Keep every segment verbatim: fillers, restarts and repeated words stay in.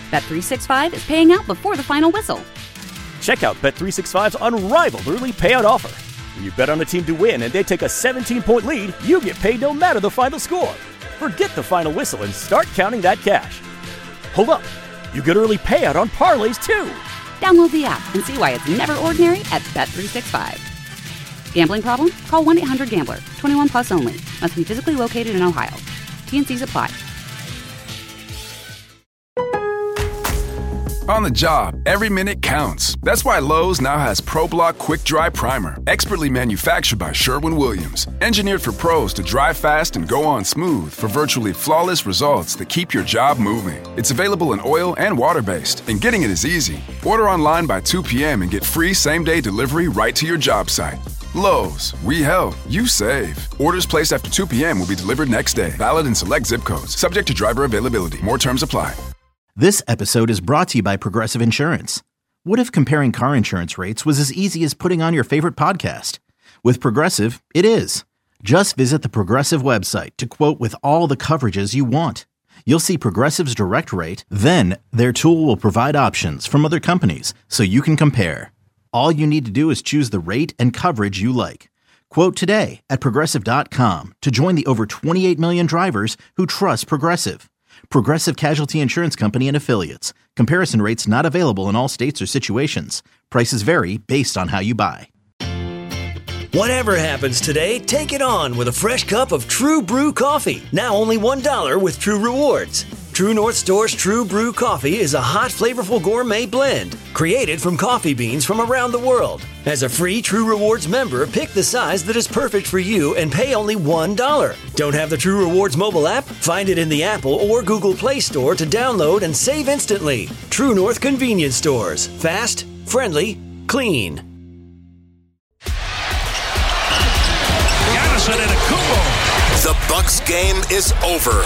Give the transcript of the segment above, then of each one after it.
Bet three sixty-five is paying out before the final whistle. Check out Bet three sixty-five's unrivaled early payout offer. When you bet on a team to win and they take a seventeen-point lead, you get paid no matter the final score. Forget the final whistle and start counting that cash. Hold up. You get early payout on parlays, too. Download the app and see why it's never ordinary at Bet three sixty-five. Gambling problem? Call one eight hundred gambler. twenty-one plus only. Must be physically located in Ohio. T and C's apply. On the job, every minute counts. That's why Lowe's now has ProBlock Quick Dry Primer, expertly manufactured by Sherwin-Williams. Engineered for pros to dry fast and go on smooth for virtually flawless results that keep your job moving. It's available in oil and water-based, and getting it is easy. Order online by two p.m. and get free same-day delivery right to your job site. Lowe's, we help, you save. Orders placed after two p.m. will be delivered next day. Valid in select zip codes. Subject to driver availability. More terms apply. This episode is brought to you by Progressive Insurance. What if comparing car insurance rates was as easy as putting on your favorite podcast? With Progressive, it is. Just visit the Progressive website to quote with all the coverages you want. You'll see Progressive's direct rate, then their tool will provide options from other companies so you can compare. All you need to do is choose the rate and coverage you like. Quote today at Progressive dot com to join the over twenty-eight million drivers who trust Progressive. Progressive Casualty Insurance Company and Affiliates. Comparison rates not available in all states or situations. Prices vary based on how you buy. Whatever happens today, take it on with a fresh cup of True Brew coffee. Now only one dollar with True Rewards. True North Store's True Brew coffee is a hot, flavorful gourmet blend created from coffee beans from around the world. As a free True Rewards member, pick the size that is perfect for you and pay only one dollar. Don't have the True Rewards mobile app? Find it in the Apple or Google Play Store to download and save instantly. True North Convenience Stores. Fast, friendly, clean. The Bucks game is over.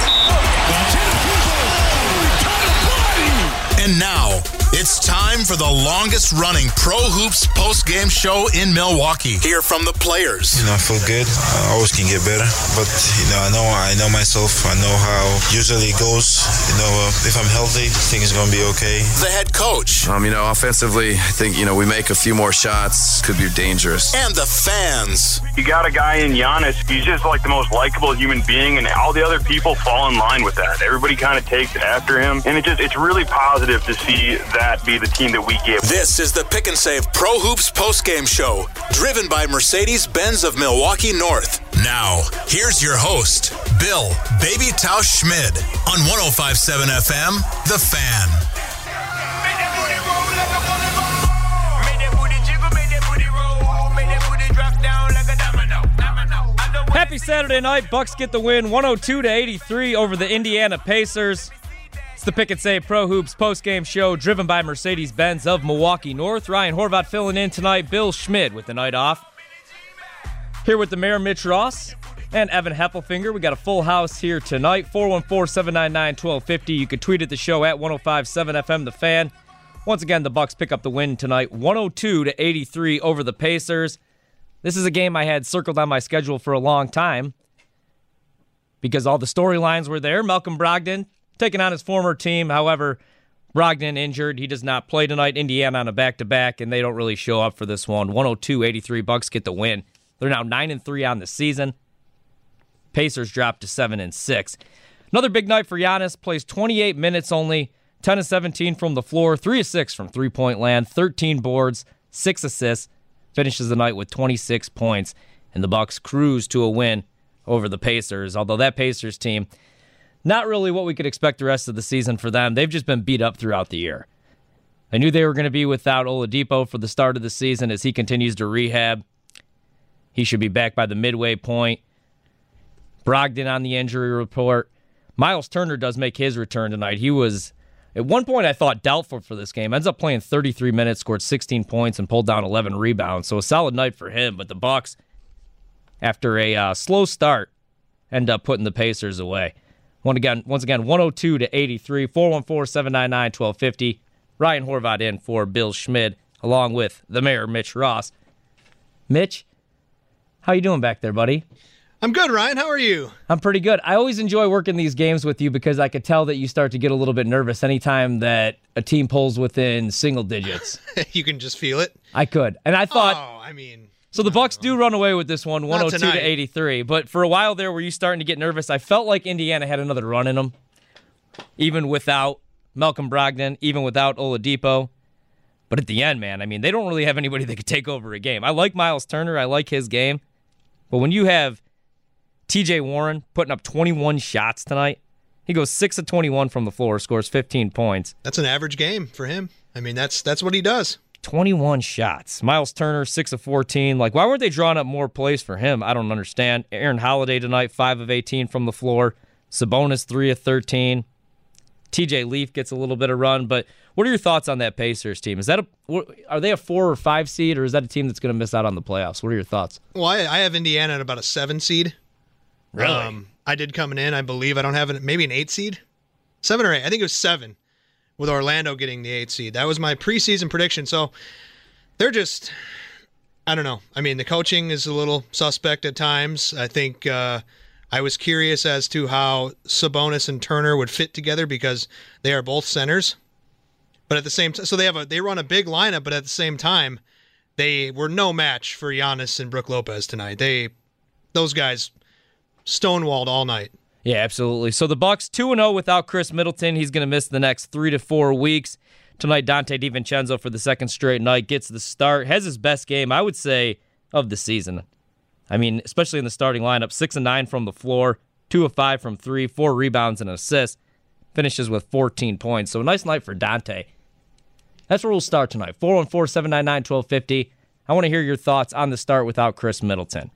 And now, it's time for the longest-running Pro Hoops post-game show in Milwaukee. Hear from the players. You know, I feel good. I always can get better. But, you know, I know I know myself. I know how usually it goes. You know, uh, if I'm healthy, I think it's going to be okay. The head coach. Um, you know, offensively, I think, you know, we make a few more shots. Could be dangerous. And the fans. You got a guy in Giannis. He's just like the most likable human being, and all the other people fall in line with that. Everybody kind of takes after him. And it just it's really positive to see that be the team that we give. This is the Pick and Save Pro Hoops postgame show, driven by Mercedes-Benz of Milwaukee North. Now, here's your host, Bill Baby Tausch Schmid on one oh five point seven F M, The Fan. Happy Saturday night. Bucks get the win one oh two to eighty-three over the Indiana Pacers. It's the Pick and Save Pro Hoops postgame show driven by Mercedes-Benz of Milwaukee North. Ryan Horvat filling in tonight. Bill Schmid with the night off. Here with the mayor, Mitch Ross, and Evan Heffelfinger. We got a full house here tonight. four one four, seven nine nine, one two five zero. You can tweet at the show at one oh five point seven F M, The Fan. Once again, the Bucks pick up the win tonight, one oh two to eighty-three over the Pacers. This is a game I had circled on my schedule for a long time because all the storylines were there. Malcolm Brogdon taking on his former team. However, Brogdon injured. He does not play tonight. Indiana on a back-to-back, and they don't really show up for this one. one oh two eighty-three, Bucks get the win. They're now nine and three on the season. Pacers drop to seven and six. Another big night for Giannis. Plays twenty-eight minutes only, ten of seventeen from the floor, three of six from three-point land, thirteen boards, six assists. Finishes the night with twenty-six points, and the Bucks cruise to a win over the Pacers. Although that Pacers team, not really what we could expect the rest of the season for them. They've just been beat up throughout the year. I knew they were going to be without Oladipo for the start of the season as he continues to rehab. He should be back by the midway point. Brogdon on the injury report. Miles Turner does make his return tonight. He was, at one point I thought, doubtful for this game. Ends up playing thirty-three minutes, scored sixteen points, and pulled down eleven rebounds. So a solid night for him. But the Bucks, after a uh, slow start, end up putting the Pacers away. Once again, once again, one oh two to eighty-three, four one four, seven nine nine, one two five zero. Ryan Horvat in for Bill Schmid, along with the mayor, Mitch Ross. Mitch, how you doing back there, buddy? I'm good, Ryan. How are you? I'm pretty good. I always enjoy working these games with you because I could tell that you start to get a little bit nervous anytime that a team pulls within single digits. You can just feel it. I could. And I thought... Oh, I mean... So the Bucks do run away with this one, one oh two tonight. to eighty-three. But for a while there, were you starting to get nervous? I felt like Indiana had another run in them, even without Malcolm Brogdon, even without Oladipo. But at the end, man, I mean, they don't really have anybody that could take over a game. I like Miles Turner. I like his game. But when you have T J Warren putting up twenty-one shots tonight, he goes six of twenty-one from the floor, scores fifteen points. That's an average game for him. I mean, that's that's what he does. twenty-one shots. Miles Turner, six of fourteen. Like, why weren't they drawing up more plays for him? I don't understand. Aaron Holiday tonight, five of eighteen from the floor. Sabonis, three of thirteen. T J Leaf gets a little bit of run, but what are your thoughts on that Pacers team? Is that a are they a four or five seed, or is that a team that's going to miss out on the playoffs? What are your thoughts? Well, I, I have Indiana at about a seven seed. Really? Um, I did coming in, I believe. I don't have it. Maybe an eight seed, seven or eight. I think it was seven, with Orlando getting the eight seed. That was my preseason prediction. So they're just, I don't know. I mean, the coaching is a little suspect at times. I think uh, I was curious as to how Sabonis and Turner would fit together because they are both centers. But at the same time, so they have a they run a big lineup, but at the same time, they were no match for Giannis and Brook Lopez tonight. They, those guys, stonewalled all night. Yeah, absolutely. So the Bucks two and oh without Chris Middleton. He's going to miss the next three to four weeks. Tonight, Dante DiVincenzo for the second straight night gets the start. Has his best game, I would say, of the season. I mean, especially in the starting lineup. Six and nine from the floor, two of five from three, four rebounds and an assist. Finishes with fourteen points. So a nice night for Dante. That's where we'll start tonight. four one four, seven nine nine, one two five zero. I want to hear your thoughts on the start without Chris Middleton.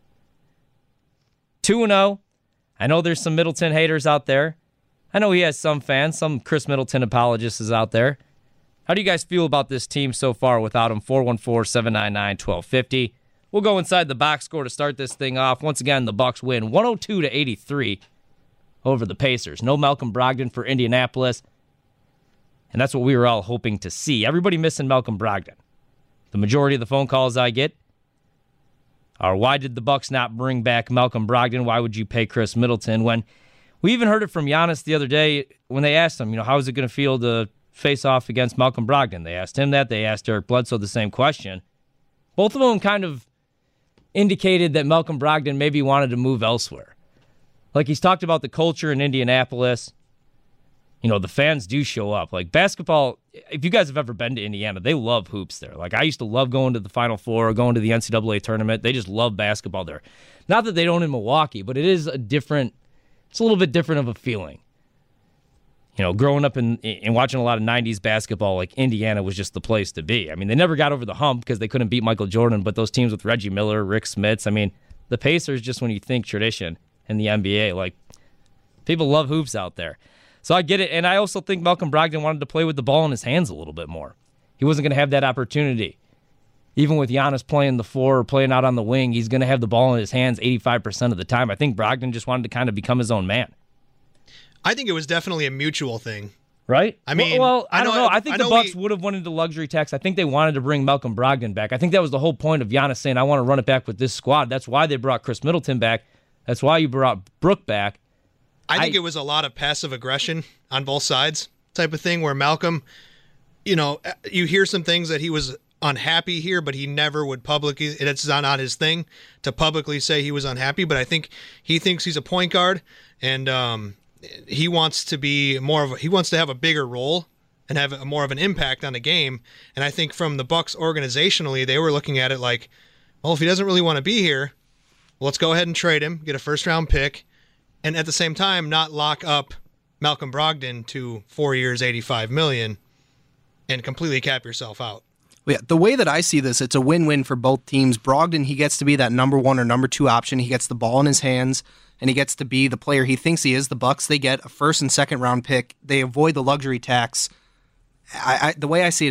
two and oh. I know there's some Middleton haters out there. I know he has some fans, some Chris Middleton apologists is out there. How do you guys feel about this team so far without him? four one four, seven nine nine, one two five zero. We'll go inside the box score to start this thing off. Once again, the Bucks win one oh two to eighty-three over the Pacers. No Malcolm Brogdon for Indianapolis. And that's what we were all hoping to see. Everybody missing Malcolm Brogdon. The majority of the phone calls I get are, why did the Bucks not bring back Malcolm Brogdon? Why would you pay Chris Middleton? When we even heard it from Giannis the other day when they asked him, you know, how is it going to feel to face off against Malcolm Brogdon? They asked him that. They asked Eric Bledsoe the same question. Both of them kind of indicated that Malcolm Brogdon maybe wanted to move elsewhere. Like, he's talked about the culture in Indianapolis. You know, the fans do show up. Like, basketball, if you guys have ever been to Indiana, they love hoops there. Like, I used to love going to the Final Four or going to the N C double A tournament. They just love basketball there. Not that they don't in Milwaukee, but it is a different, it's a little bit different of a feeling. You know, growing up and and watching a lot of nineties basketball, like, Indiana was just the place to be. I mean, they never got over the hump because they couldn't beat Michael Jordan, but those teams with Reggie Miller, Rick Smits, I mean, the Pacers, just when you think tradition in the N B A, like, people love hoops out there. So I get it, and I also think Malcolm Brogdon wanted to play with the ball in his hands a little bit more. He wasn't going to have that opportunity. Even with Giannis playing the four or playing out on the wing, he's going to have the ball in his hands eighty-five percent of the time. I think Brogdon just wanted to kind of become his own man. I think it was definitely a mutual thing. Right? I mean, well, well I, I don't know. I think I the know Bucks we, would have wanted the luxury tax. I think they wanted to bring Malcolm Brogdon back. I think that was the whole point of Giannis saying, I want to run it back with this squad. That's why they brought Chris Middleton back. That's why you brought Brook back. I think I, it was a lot of passive aggression on both sides type of thing where Malcolm, you know, you hear some things that he was unhappy here, but he never would publicly, it's not on his thing to publicly say he was unhappy, but I think he thinks he's a point guard and um, he wants to be more of a, he wants to have a bigger role and have a, more of an impact on the game. And I think from the Bucks organizationally, they were looking at it like, well, if he doesn't really want to be here, well, let's go ahead and trade him, get a first round pick. And at the same time, not lock up Malcolm Brogdon to four years, eighty-five million dollars, and completely cap yourself out. Yeah, the way that I see this, it's a win-win for both teams. Brogdon, he gets to be that number one or number two option. He gets the ball in his hands, and he gets to be the player he thinks he is. The Bucks, they get a first and second round pick. They avoid the luxury tax. I, I, the way I see it, it's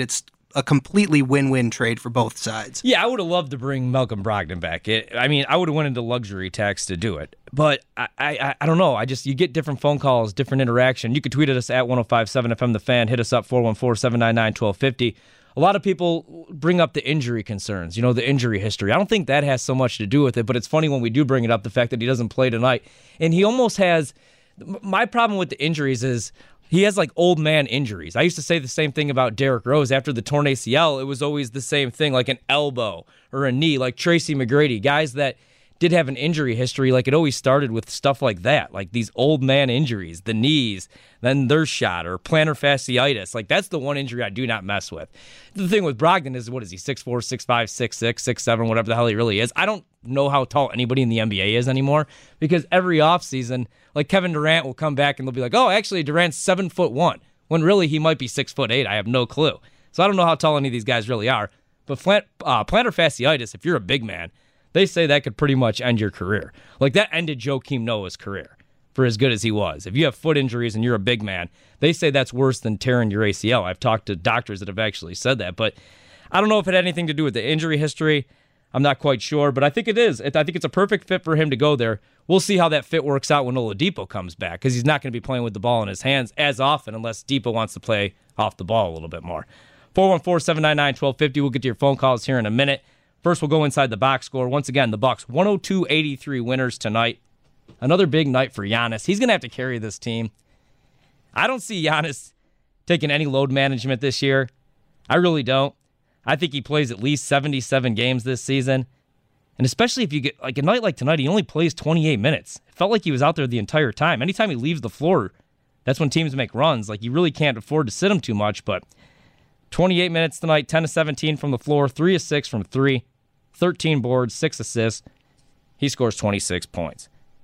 a completely win-win trade for both sides. Yeah, I would have loved to bring Malcolm Brogdon back. It, I mean, I would have went into luxury tax to do it. But I, I I don't know. I just, you get different phone calls, different interaction. You could tweet at us at one oh five seven F M The Fan. Hit us up four one four, seven nine nine, one two five zero. A lot of people bring up the injury concerns, you know, the injury history. I don't think that has so much to do with it, but it's funny when we do bring it up, the fact that he doesn't play tonight. And he almost has, my problem with the injuries is, he has like old man injuries. I used to say the same thing about Derrick Rose. After the torn A C L, it was always the same thing, like an elbow or a knee, like Tracy McGrady. Guys that did have an injury history, like it always started with stuff like that, like these old man injuries, the knees, then their shot, or plantar fasciitis. Like that's the one injury I do not mess with. The thing with Brogdon is, what is he, six four, six five, six six, six seven, whatever the hell he really is. I don't know how tall anybody in the N B A is anymore, because every offseason, like Kevin Durant will come back and they'll be like, oh, actually Durant's seven foot one, when really he might be six foot eight. I have no clue. So I don't know how tall any of these guys really are. But plant, uh, plantar fasciitis, if you're a big man, they say that could pretty much end your career. Like that ended Joakim Noah's career for as good as he was. If you have foot injuries and you're a big man, they say that's worse than tearing your A C L. I've talked to doctors that have actually said that. But I don't know if it had anything to do with the injury history. I'm not quite sure, but I think it is. I think it's a perfect fit for him to go there. We'll see how that fit works out when Oladipo comes back, because he's not going to be playing with the ball in his hands as often unless Depot wants to play off the ball a little bit more. four one four, seven nine nine, one two five zero. We'll get to your phone calls here in a minute. First, we'll go inside the box score. Once again, the Bucks one oh two eighty-three winners tonight. Another big night for Giannis. He's going to have to carry this team. I don't see Giannis taking any load management this year. I really don't. I think he plays at least seventy-seven games this season. And especially if you get, like a night like tonight, he only plays twenty-eight minutes. It felt like he was out there the entire time. Anytime he leaves the floor, that's when teams make runs. Like, you really can't afford to sit him too much, but twenty-eight minutes tonight, ten to seventeen from the floor, three of six from three, thirteen boards, six assists. He scores twenty-six points.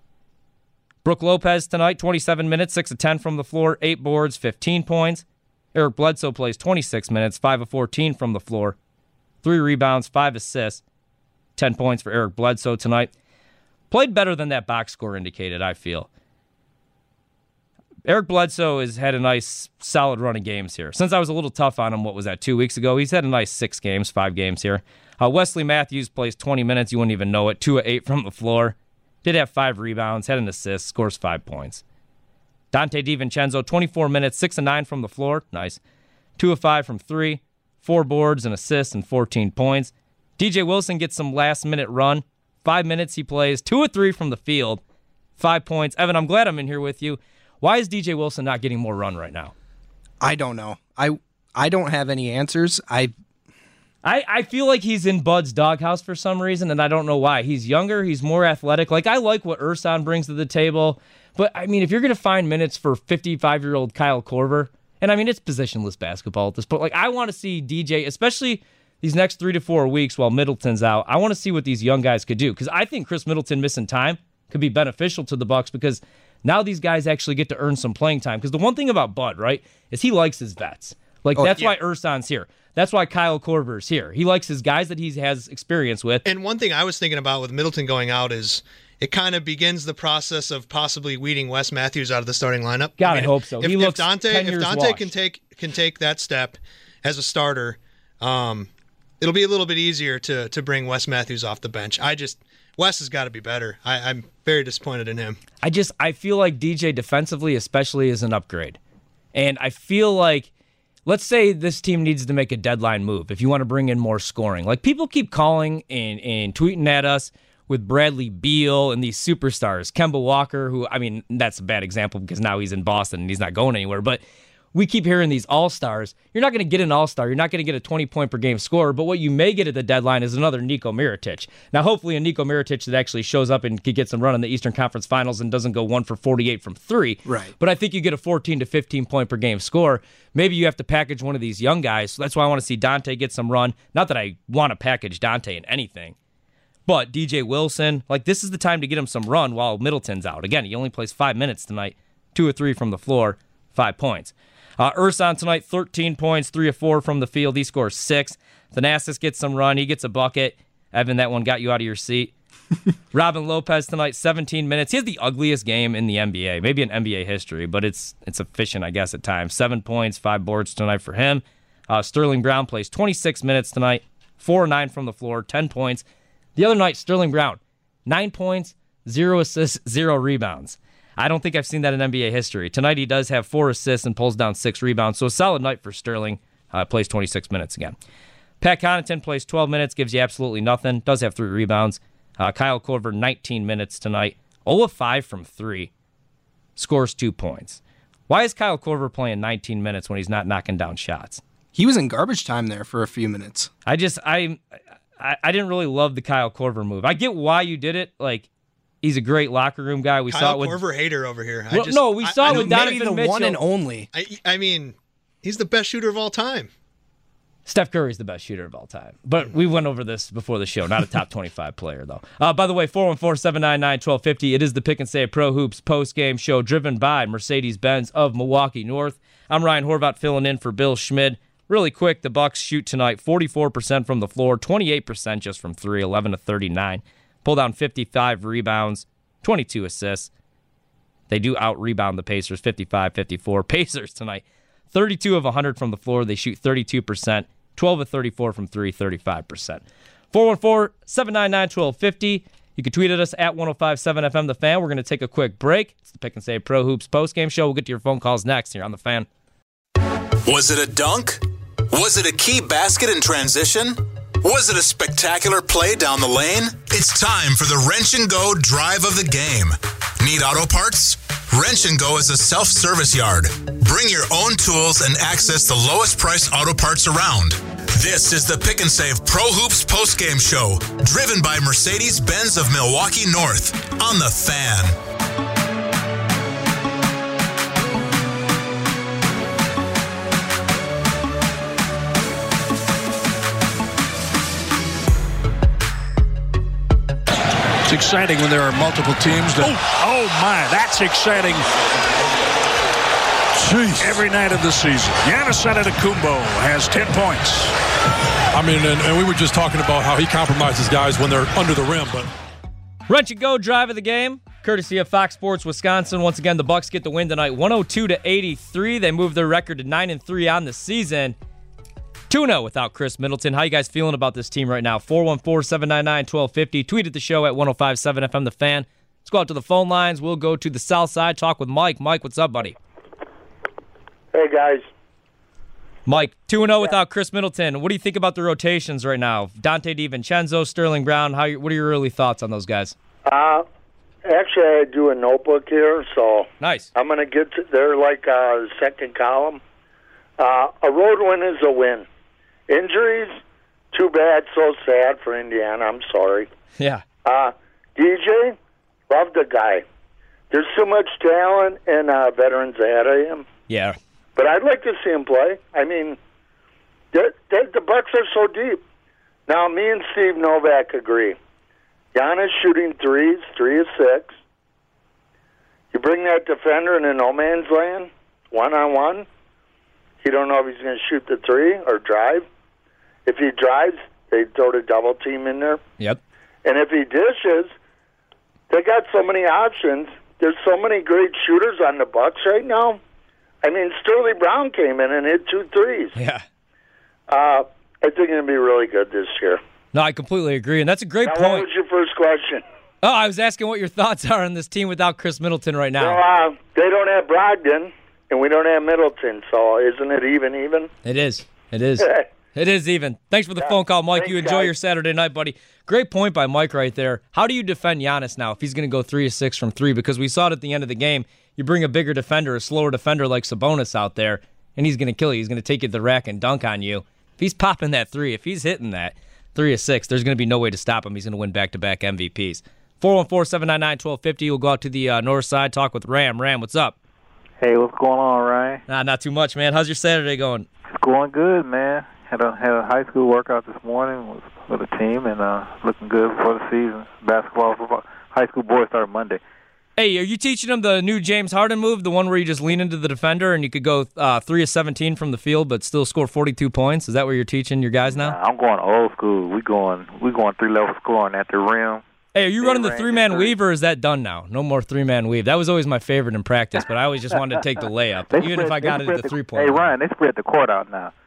Brook Lopez tonight, twenty-seven minutes, six of ten from the floor, eight boards, fifteen points. Eric Bledsoe plays twenty-six minutes, five of fourteen from the floor, three rebounds, five assists, ten points for Eric Bledsoe tonight. Played better than that box score indicated, I feel. Eric Bledsoe has had a nice, solid run of games here. Since I was a little tough on him, what was that, two weeks ago, he's had a nice six games, five games here. Uh, Wesley Matthews plays twenty minutes, you wouldn't even know it, two of eight from the floor. Did have five rebounds, had an assist, scores five points. Dante DiVincenzo, twenty-four minutes, six of nine from the floor, nice. two of five from three, four boards, an assist, and fourteen points. D J Wilson gets some last-minute run. Five minutes he plays, two of three from the field, five points. Evan, I'm glad I'm in here with you. Why is D J Wilson not getting more run right now? I don't know. I I don't have any answers. I I, I feel like he's in Bud's doghouse for some reason, and I don't know why. He's younger, he's more athletic. Like, I like what Ersan brings to the table, but, I mean, if you're going to find minutes for fifty-five-year-old Kyle Korver, and, I mean, it's positionless basketball at this point. Like, I want to see D J, especially these next three to four weeks while Middleton's out, I want to see what these young guys could do, because I think Chris Middleton missing time could be beneficial to the Bucks, because now these guys actually get to earn some playing time. Because the one thing about Bud, right, is he likes his vets. Like, oh, that's yeah. why Ersan's here. That's why Kyle Korver's here. He likes his guys that he has experience with. And one thing I was thinking about with Middleton going out is it kind of begins the process of possibly weeding Wes Matthews out of the starting lineup. God, I, mean, I hope so. If, he if looks Dante, ten if years Dante washed. can take can take that step as a starter, um, it'll be a little bit easier to to bring Wes Matthews off the bench. I just Wes has got to be better. I, I'm very disappointed in him. I just I feel like D J defensively, especially, is an upgrade, and I feel like. Let's say this team needs to make a deadline move if you want to bring in more scoring. Like, people keep calling and, and tweeting at us with Bradley Beal and these superstars. Kemba Walker, who, I mean, that's a bad example because now he's in Boston and he's not going anywhere. But we keep hearing these all-stars. You're not going to get an all-star. You're not going to get a twenty-point-per-game scorer. But what you may get at the deadline is another Niko Mirotic. Now, hopefully a Niko Mirotic that actually shows up and could get some run in the Eastern Conference Finals and doesn't go one for forty-eight from three. Right. But I think you get a fourteen to fifteen-point-per-game score. Maybe you have to package one of these young guys. So that's why I want to see Dante get some run. Not that I want to package Dante in anything. But D J Wilson, like, this is the time to get him some run while Middleton's out. Again, he only plays five minutes tonight. Two or three from the floor, five points. Uh, Ersan tonight, thirteen points, three of four from the field. He scores six. Thanasis gets some run. He gets a bucket. Evan, that one got you out of your seat. Robin Lopez tonight, seventeen minutes. He has the ugliest game in the N B A, maybe in N B A history, but it's it's efficient, I guess, at times. Seven points, five boards tonight for him. Uh, Sterling Brown plays twenty-six minutes tonight, four and nine from the floor, ten points. The other night, Sterling Brown, nine points, zero assists, zero rebounds. I don't think I've seen that in N B A history. Tonight he does have four assists and pulls down six rebounds, so a solid night for Sterling. Uh, plays twenty-six minutes again. Pat Connaughton plays twelve minutes, gives you absolutely nothing, does have three rebounds. Uh, Kyle Korver, nineteen minutes tonight, zero of five from three, scores two points. Why is Kyle Korver playing nineteen minutes when he's not knocking down shots? He was in garbage time there for a few minutes. I just, I, I, I didn't really love the Kyle Korver move. I get why you did it. Like, he's a great locker room guy. We Kyle saw it with Korver hater over here. Well, I just, no, we saw I, it with I, Donovan maybe the Mitchell. one and only. I, I mean, he's the best shooter of all time. Steph Curry's the best shooter of all time. But we went over this before the show. Not a top twenty-five player, though. Uh, by the way, four one four, seven nine nine, one two five zero. It is the Pick and Save Pro Hoops post-game show driven by Mercedes-Benz of Milwaukee North. I'm Ryan Horvat filling in for Bill Schmid. Really quick, the Bucks shoot tonight forty-four percent from the floor, twenty-eight percent just from three, eleven to thirty-nine. Pull down fifty-five rebounds, twenty-two assists. They do out-rebound the Pacers, fifty-five fifty-four. Pacers tonight, thirty-two of one hundred from the floor. They shoot thirty-two percent. twelve of thirty-four from three, thirty-five percent. four one four, seven nine nine, one two five zero. You can tweet at us at ten fifty-seven F M The Fan. We're going to take a quick break. It's the Pick and Save Pro Hoops postgame show. We'll get to your phone calls next here on The Fan. Was it a dunk? Was it a key basket in transition? Was it a spectacular play down the lane? It's time for the Wrench and Go drive of the game. Need auto parts? Wrench and Go is a self-service yard. Bring your own tools and access the lowest priced auto parts around. This is the Pick and Save Pro Hoops postgame show, driven by Mercedes-Benz of Milwaukee North on The Fan. It's exciting when there are multiple teams. That, oh, oh, my, that's exciting. Jeez. Every night of the season. Giannis Antetokounmpo has ten points. I mean, and, and we were just talking about how he compromises guys when they're under the rim. But Wrench and Go drive of the game, courtesy of Fox Sports Wisconsin. Once again, the Bucks get the win tonight, one oh two to eighty-three. They move their record to nine and three on the season. two and oh without Chris Middleton. How you guys feeling about this team right now? four one four, seven nine nine, one two five zero. Tweet at the show at ten fifty-seven F M The Fan. Let's go out to the phone lines. We'll go to the south side, talk with Mike. Mike, what's up, buddy? Hey, guys. Mike, two and oh without Chris Middleton. What do you think about the rotations right now? Dante DiVincenzo, Sterling Brown. How? What are your early thoughts on those guys? Uh, actually, I do a notebook here, so nice. I'm going to get to, they're like a second column. Uh, a road win is a win. Injuries, too bad, so sad for Indiana. I'm sorry. Yeah. Uh, D J, love the guy. There's so much talent and uh, veterans ahead of him. Yeah. But I'd like to see him play. I mean, they're, they're, the Bucks are so deep. Now, me and Steve Novak agree. Giannis shooting threes, three of six. You bring that defender in a no man's land, one-on-one. You don't know if he's going to shoot the three or drive. If he drives, they throw the double team in there. Yep. And if he dishes, they got so many options. There's so many great shooters on the Bucks right now. I mean, Sterling Brown came in and hit two threes. Yeah. Uh, I think it's going to be really good this year. No, I completely agree, and that's a great now, point. What was your first question? Oh, I was asking what your thoughts are on this team without Chris Middleton right now. Well, uh, they don't have Brogdon, and we don't have Middleton, so isn't it even even? It is. It is. It is even. Thanks for the yeah, phone call, Mike. You enjoy guys. your Saturday night, buddy. Great point by Mike right there. How do you defend Giannis now if he's going to go three of six from three? Because we saw it at the end of the game. You bring a bigger defender, a slower defender like Sabonis out there, and he's going to kill you. He's going to take you to the rack and dunk on you. If he's popping that three, if he's hitting that three of six, there's going to be no way to stop him. He's going to win back-to-back M V Ps. four one four, seven nine nine, one two five zero. We'll go out to the uh, north side, talk with Ram. Ram, what's up? Hey, what's going on, Ryan? Nah, not too much, man. How's your Saturday going? It's going good, man. Had a had a high school workout this morning with, with a team, and uh, looking good before the season. Basketball, football, high school boys start Monday. Hey, are you teaching them the new James Harden move, the one where you just lean into the defender and you could go uh, three of seventeen from the field but still score forty-two points? Is that what you're teaching your guys now? Nah, I'm going old school. We going we going three level scoring at the rim. Hey, are you running the three-man weave, or is that done now? No more three-man weave. That was always my favorite in practice, but I always just wanted to take the layup, even spread, if I got it at the, the three-point Hey, line. Ryan, they spread the court out now.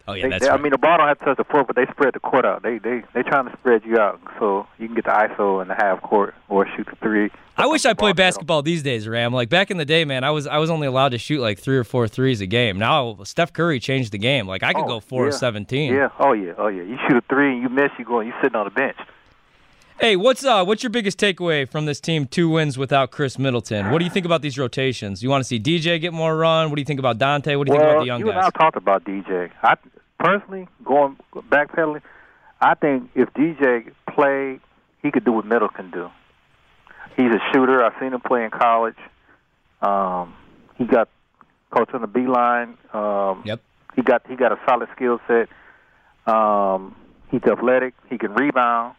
Oh, yeah, they, that's they, right. I mean, the ball don't have to touch the floor, but they spread the court out. They they they trying to spread you out so you can get the I S O in the half court or shoot the three. I wish I played basketball these days, Ram. Like back in the day, man, I was I was only allowed to shoot like three or four threes a game. Now Steph Curry changed the game. Like I could Oh, go four yeah. or seventeen. Yeah. Oh yeah. Oh yeah. You shoot a three and you miss, you go and you sitting on the bench. Hey, what's uh what's your biggest takeaway from this team? Two wins without Chris Middleton. What do you think about these rotations? You want to see D J get more run? What do you think about Dante? What do you well, think about the young you guys? and I talked about D J. I personally going backpedaling. I think if D J played, he could do what Middleton do. He's a shooter. I've seen him play in college. Um, he got coach on the B line. Um, yep. He got he got a solid skill set. Um, he's athletic. He can rebound.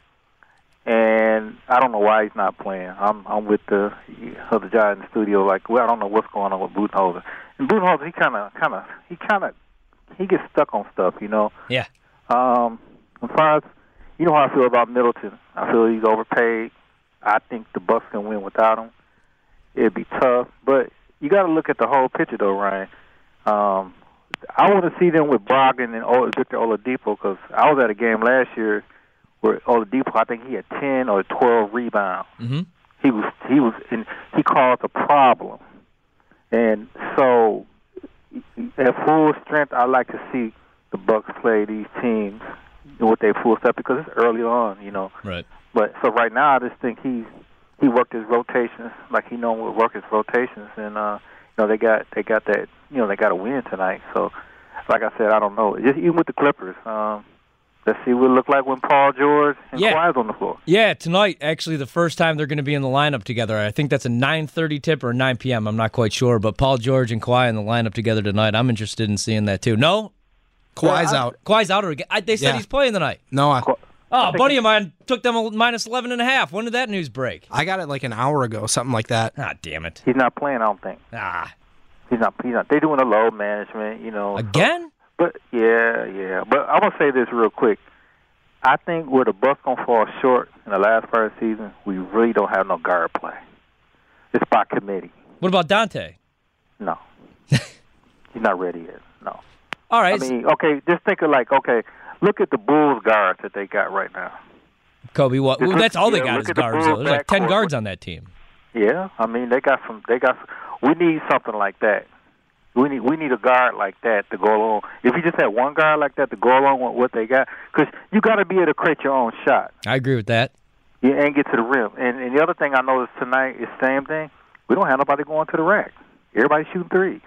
And I don't know why he's not playing. I'm I'm with the other guy in the studio. Like, well, I don't know what's going on with Budenholzer. And Budenholzer, he kind of, kind of, he kind of, he gets stuck on stuff, you know. Yeah. Um, as far as you know, how I feel about Middleton. I feel he's overpaid. I think the Bucks can win without him. It'd be tough, but you got to look at the whole picture, though, Ryan. Um, I want to see them with Brogdon and o- Victor Oladipo because I was at a game last year where Oladipo, I think he had ten or twelve rebounds. Mm-hmm. He was he was in, he caused a problem, and so at full strength, I like to see the Bucks play these teams with their full step because it's early on, you know. Right. But so right now, I just think he he worked his rotations like he know would work his rotations, and uh, you know they got they got that you know they got a win tonight. So, like I said, I don't know. Just even with the Clippers. Um, Let's see what it looked like when Paul George and Yeah. Kawhi's on the floor. Yeah, tonight, actually, the first time they're going to be in the lineup together. I think that's a nine thirty tip or nine p.m. I'm not quite sure, but Paul George and Kawhi in the lineup together tonight. I'm interested in seeing that, too. No? Kawhi's Yeah, I- out. Kawhi's out. Or, I, they said Yeah. he's playing tonight. No, I, Oh, a buddy of mine took them a minus eleven and a half. When did that news break? I got it like an hour ago, something like that. Ah, damn it. He's not playing, I don't think. Ah. He's not. He's not. They're doing a load management, you know. Again? But, yeah, yeah. But I'm going to say this real quick. I think where the Bucks going to fall short in the last part of the season, we really don't have no guard play. It's by committee. What about Dante? No. He's not ready yet. No. All right. I mean, okay, just think of like, okay, look at the Bulls guards that they got right now. Kobe, what? Just Well, look- that's all they yeah, got look is at the guards. Bulls though. There's like ten backcourt. guards on that team. Yeah, I mean, they got some, they got, we need something like that. We need we need a guard like that to go along. If you just had one guard like that to go along with what they got, because you got to be able to create your own shot. I agree with that. Yeah, and get to the rim. And, and the other thing I noticed tonight is the same thing. We don't have nobody going to the rack. Everybody shooting threes.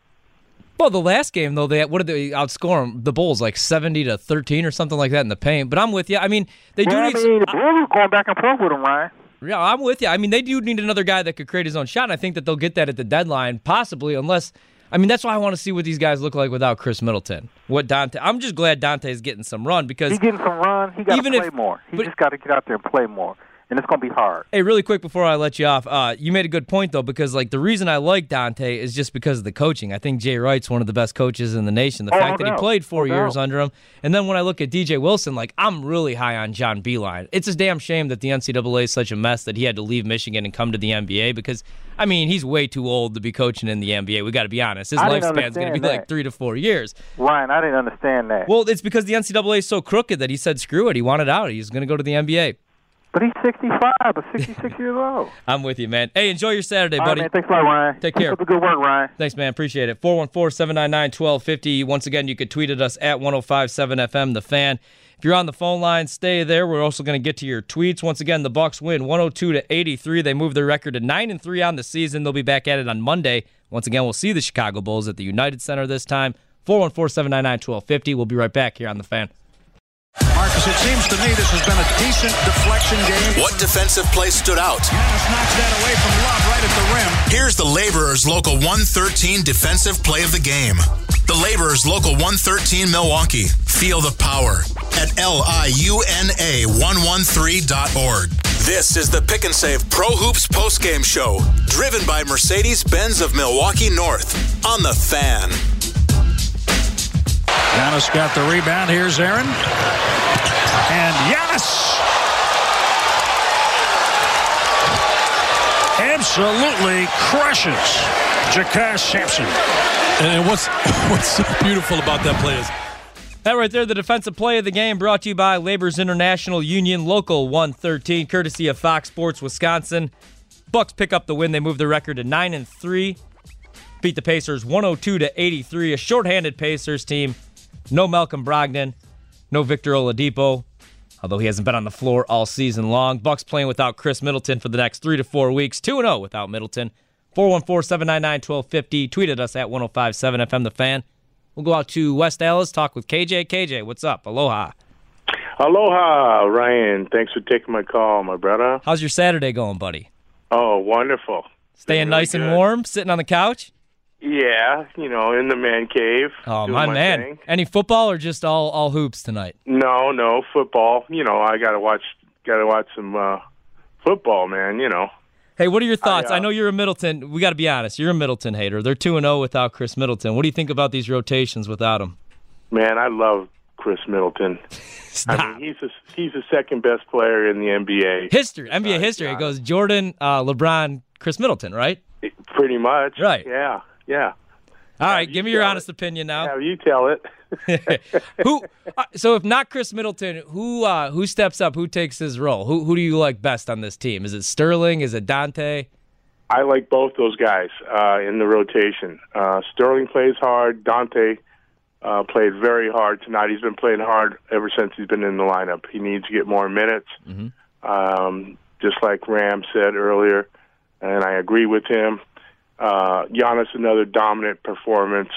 Well, the last game though, they what did they outscore them? The Bulls like seventy to thirteen or something like that in the paint. But I'm with you. I mean, they do Well, need. I mean, the Bulls are going back and forth with them, Ryan. Yeah, I'm with you. I mean, they do need another guy that could create his own shot, and I think that they'll get that at the deadline, possibly, unless. I mean, that's why I want to see what these guys look like without Chris Middleton. What Dante? I'm just glad Dante's getting some run because He's getting some run. He got to even play if- more. He but- just got to get out there and play more. And it's going to be hard. Hey, really quick before I let you off, uh, you made a good point though, because like the reason I like Dante is just because of the coaching. I think Jay Wright's one of the best coaches in the nation. The Oh, fact no that he doubt. played four No years doubt. under him, and then when I look at D J Wilson, like I'm really high on John Beilein. It's a damn shame that the N C double A is such a mess that he had to leave Michigan and come to the N B A because I mean he's way too old to be coaching in the N B A. We got to be honest. His I didn't lifespan's going to be understand like that. three to four years. Ryan, I didn't understand that. Well, it's because the N C double A is so crooked that he said screw it. He wanted out. He's going to go to the N B A. But he's sixty-five or sixty-six years old. I'm with you, man. Hey, enjoy your Saturday, All right, buddy. man. Thanks a lot, Ryan. Take Keep care. up the good work, Ryan. Thanks, man. Appreciate it. four one four, seven nine nine, one two five zero. Once again, you could tweet at us at one oh five seven F M, The Fan. If you're on the phone line, stay there. We're also going to get to your tweets. Once again, the Bucks win one oh two to eighty-three. They move their record to nine and three on the season. They'll be back at it on Monday. Once again, we'll see the Chicago Bulls at the United Center this time. four one four, seven nine nine, one two five zero. We'll be right back here on The Fan. Marcus, it seems to me this has been a decent deflection game. What defensive play stood out? Giannis knocks that away from Love right at the rim. Here's the Laborers Local one thirteen defensive play of the game. The Laborers Local one thirteen Milwaukee. Feel the power at L I U N A one thirteen dot org. This is the Pick and Save Pro Hoops postgame show, driven by Mercedes-Benz of Milwaukee North on The Fan. Giannis got the rebound. Here's Aaron. And Giannis absolutely crushes Jakash Sampson. And what's what's so beautiful about that play is That right there, the defensive play of the game, brought to you by Labor's International Union, Local one thirteen, courtesy of Fox Sports Wisconsin. Bucks pick up the win. They move their record to nine and three. Beat the Pacers one oh two to eighty-three. A shorthanded Pacers team. No Malcolm Brogdon. No Victor Oladipo, although he hasn't been on the floor all season long. Bucks playing without Chris Middleton for the next three to four weeks. two and oh without Middleton. four one four, seven nine nine, one two five zero. Tweet at us at one oh five seven F M The Fan. We'll go out to West Allis, talk with K J. K J, what's up? Aloha. Aloha, Ryan. Thanks for taking my call, my brother. How's your Saturday going, buddy? Oh, wonderful. Staying really nice good. and warm, sitting on the couch? Yeah, you know, in the man cave. Oh, doing my, my man. thing. Any football or just all, all hoops tonight? No, no, football. You know, I got to watch got to watch some uh, football, man, you know. Hey, what are your thoughts? I, uh, I know you're a Middleton. We got to be honest. You're a Middleton hater. They're two and oh without Chris Middleton. What do you think about these rotations without him? Man, I love Chris Middleton. I mean, he's a, he's the second best player in the N B A. History, N B A uh, history. Yeah. It goes Jordan, uh, LeBron, Chris Middleton, right? It, pretty much. Right. Yeah, yeah. All right, Have give me you your tell honest it. opinion now. Have you tell it. who? Uh, so if not Chris Middleton, who uh, who steps up? Who takes his role? Who who do you like best on this team? Is it Sterling? Is it Dante? I like both those guys uh, in the rotation. Uh, Sterling plays hard. Dante uh, played very hard tonight. He's been playing hard ever since he's been in the lineup. He needs to get more minutes, mm-hmm. um, just like Ram said earlier, and I agree with him. Uh, Giannis, another dominant performance.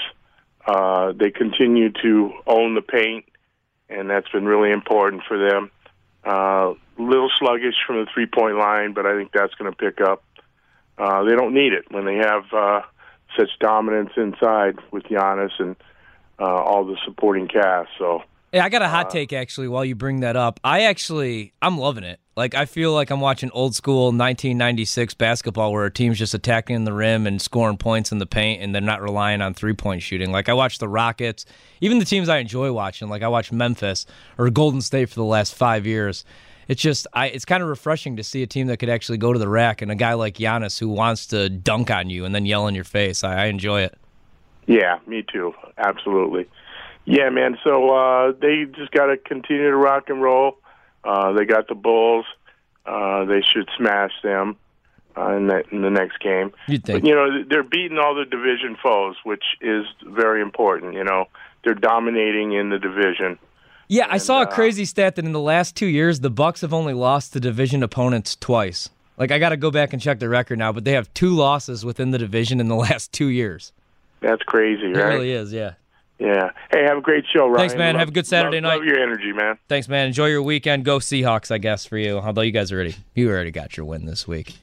Uh, they continue to own the paint, and that's been really important for them. A uh, little sluggish from the three-point line, but I think that's going to pick up. Uh, they don't need it when they have uh, such dominance inside with Giannis and uh, all the supporting cast. So, yeah, I got a hot uh, take actually. While you bring that up, I actually I'm loving it. Like I feel like I'm watching old school nineteen ninety-six basketball where a team's just attacking the rim and scoring points in the paint, and they're not relying on three point shooting. Like I watch the Rockets, even the teams I enjoy watching. Like I watch Memphis or Golden State for the last five years. It's just, I, it's kind of refreshing to see a team that could actually go to the rack and a guy like Giannis who wants to dunk on you and then yell in your face. I, I enjoy it. Yeah, me too. Absolutely. Yeah, man. So uh, they just got to continue to rock and roll. Uh, they got the Bulls. Uh, they should smash them uh, in, the, in the next game. You'd think. But, you know, they're beating all the division foes, which is very important. You know, they're dominating in the division. Yeah, I and, saw a uh, crazy stat that in the last two years, the Bucks have only lost to division opponents twice. Like, I got to go back and check the record now, but they have two losses within the division in the last two years. That's crazy, right? It really is, yeah. Yeah. Hey, have a great show, Ryan. Thanks, man. Love, have a good Saturday love, night. Love your energy, man. Thanks, man. Enjoy your weekend. Go Seahawks, I guess, for you. Although you guys already, you already got your win this week.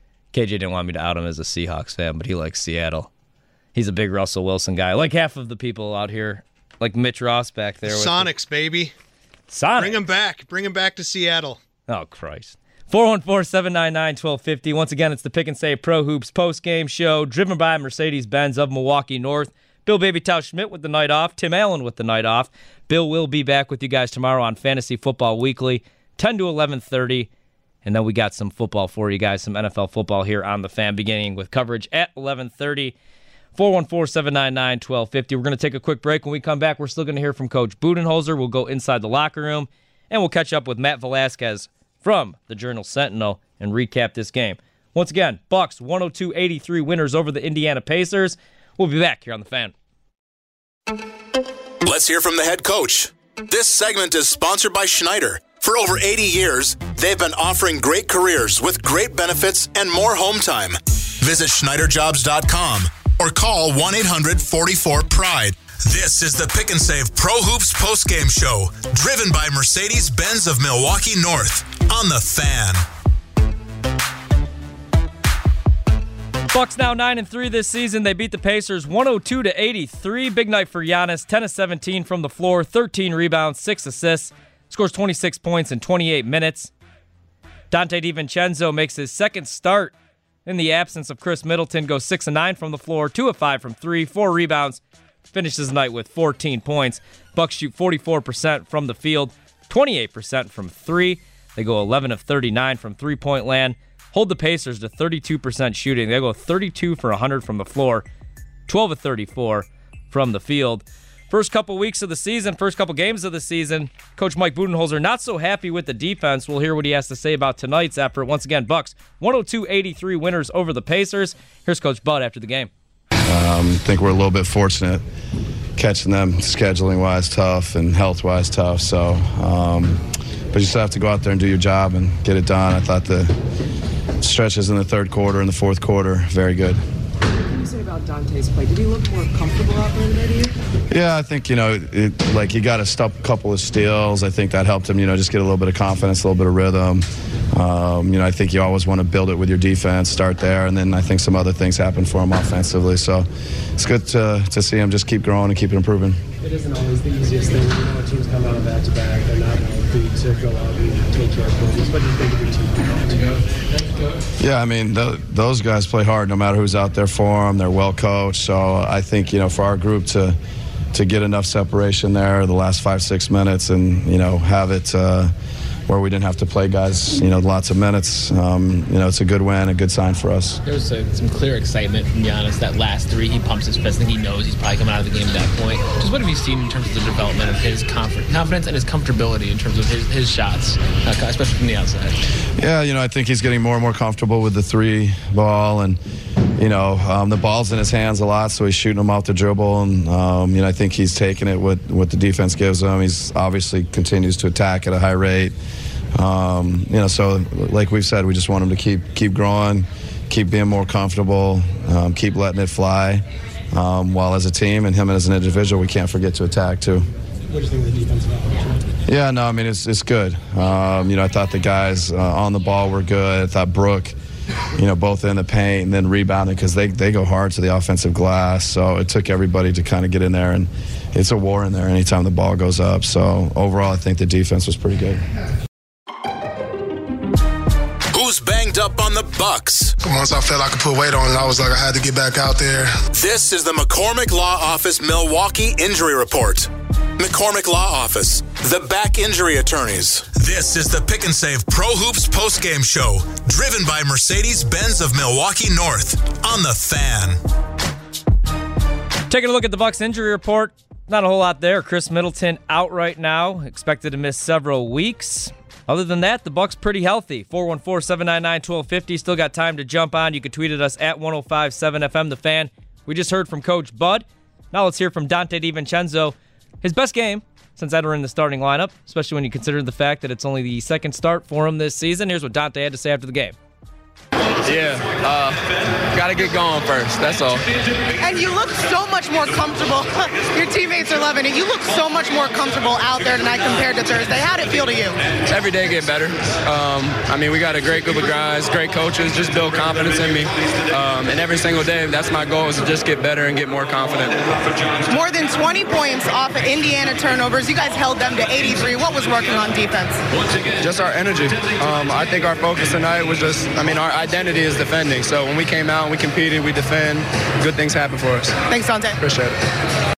K J didn't want me to out him as a Seahawks fan, but he likes Seattle. He's a big Russell Wilson guy. Like half of the people out here, like Mitch Ross back there. Sonics, baby. Sonic. Bring him back. Bring him back to Seattle. Oh, Christ. four one four, seven nine nine, one two five zero. Once again, it's the Pick and Save Pro Hoops post-game show driven by Mercedes-Benz of Milwaukee North. Bill Baby Tau Schmidt with the night off. Tim Allen with the night off. Bill will be back with you guys tomorrow on Fantasy Football Weekly, ten to eleven thirty. And then we got some football for you guys, some N F L football here on The Fan, beginning with coverage at eleven thirty. four one four, seven nine nine, one two five zero. We're going to take a quick break. When we come back, we're still going to hear from Coach Budenholzer. We'll go inside the locker room, and we'll catch up with Matt Velasquez from the Journal-Sentinel and recap this game. Once again, Bucks one oh two eighty-three winners over the Indiana Pacers. We'll be back here on The Fan. Let's hear from the head coach. This segment is sponsored by Schneider. For over eighty years, they've been offering great careers with great benefits and more home time. Visit Schneider Jobs dot com or call one eight hundred, four four, PRIDE. This is the Pick and Save Pro Hoops postgame show, driven by Mercedes-Benz of Milwaukee North on The Fan. Bucks now nine and three this season. They beat the Pacers one oh two to eighty-three. Big night for Giannis, ten of seventeen from the floor, thirteen rebounds, six assists, scores twenty-six points in twenty-eight minutes. Dante DiVincenzo makes his second start in the absence of Chris Middleton, goes six of nine from the floor, two of five from three, four rebounds, finishes the night with fourteen points. Bucks shoot forty-four percent from the field, twenty-eight percent from three. They go eleven of thirty-nine from three-point land. Hold the Pacers to thirty-two percent shooting. They go thirty-two for one hundred from the floor, twelve of thirty-four from the field. First couple weeks of the season, first couple games of the season, Coach Mike Budenholzer not so happy with the defense. We'll hear what he has to say about tonight's effort. Once again, Bucks one oh two eighty-three winners over the Pacers. Here's Coach Bud after the game. I um, think we're a little bit fortunate catching them scheduling-wise tough and health-wise tough. So, um, but you still have to go out there and do your job and get it done. I thought the stretches in the third quarter and the fourth quarter, very good. What can you say about Dante's play? Did he look more comfortable out there today to you? Yeah, I think, you know, it, like he got a stop, couple of steals. I think that helped him, you know, just get a little bit of confidence, a little bit of rhythm. Um, you know, I think you always want to build it with your defense, start there, and then I think some other things happen for him offensively. So it's good to, to see him just keep growing and keep improving. It isn't always the easiest thing. You know, when teams come out of back-to-back, they're not healthy to go out and take care of business. What do you think of your team? Yeah, I mean, th- those guys play hard no matter who's out there for them. They're well coached. So I think, you know, for our group to to get enough separation there the last five, six minutes and, you know, have it uh, where we didn't have to play guys, you know, lots of minutes, um, you know, it's a good win, a good sign for us. There was a, some clear excitement from Giannis that last three. He pumps his fist. I think he knows he's probably coming out of the game at that point. Just what have you seen in terms of the development of his conf- confidence and his comfortability in terms of his, his shots, uh, especially from the outside? Yeah, you know, I think he's getting more and more comfortable with the three ball and, you know, um, the ball's in his hands a lot, so he's shooting them off the dribble. And, um, you know, I think he's taking it what, what the defense gives him. He's obviously continues to attack at a high rate. Um, you know, so like we've said, we just want him to keep keep growing, keep being more comfortable, um, keep letting it fly. Um, while as a team and him as an individual, we can't forget to attack too. What do you think of the defensive effort? Yeah, no, I mean, it's it's good. Um, you know, I thought the guys uh, on the ball were good. I thought Brooke, you know, both in the paint and then rebounding because they, they go hard to the offensive glass. So it took everybody to kind of get in there, and it's a war in there anytime the ball goes up. So overall, I think the defense was pretty good. Who's banged up on the Bucks? Once I felt I could put weight on it, I was like, I had to get back out there. This is the McCormick Law Office Milwaukee Injury Report. McCormick Law Office, the back injury attorneys. This is the Pick and Save Pro Hoops postgame show, driven by Mercedes-Benz of Milwaukee North on The Fan. Taking a look at the Bucks injury report, not a whole lot there. Chris Middleton out right now, expected to miss several weeks. Other than that, the Bucks pretty healthy. four one four, seven nine nine, one two five zero. Still got time to jump on. You can tweet at us at one oh five point seven F M, The Fan. We just heard from Coach Bud. Now let's hear from Dante DiVincenzo. His best game since entering the starting lineup, especially when you consider the fact that it's only the second start for him this season. Here's what Dante had to say after the game. Yeah, uh, gotta get going first, that's all. And you look so much more comfortable. Your teammates are loving it. You look so much more comfortable out there tonight compared to Thursday. How'd it feel to you? Every day get better. Um, I mean, we got a great group of guys, great coaches, just build confidence in me. Um, and every single day, that's my goal, is to just get better and get more confident. More than twenty points off of Indiana turnovers. You guys held them to eighty-three. What was working on defense? Just our energy. Um, I think our focus tonight was just, I mean, our identity is defending. So when we came out and we competed, we defend, good things happen for us. Thanks, Dante. Appreciate it.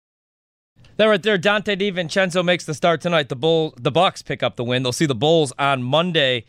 That right there, Dante DiVincenzo makes the start tonight. The Bull, the Bucks pick up the win. They'll see the Bulls on Monday,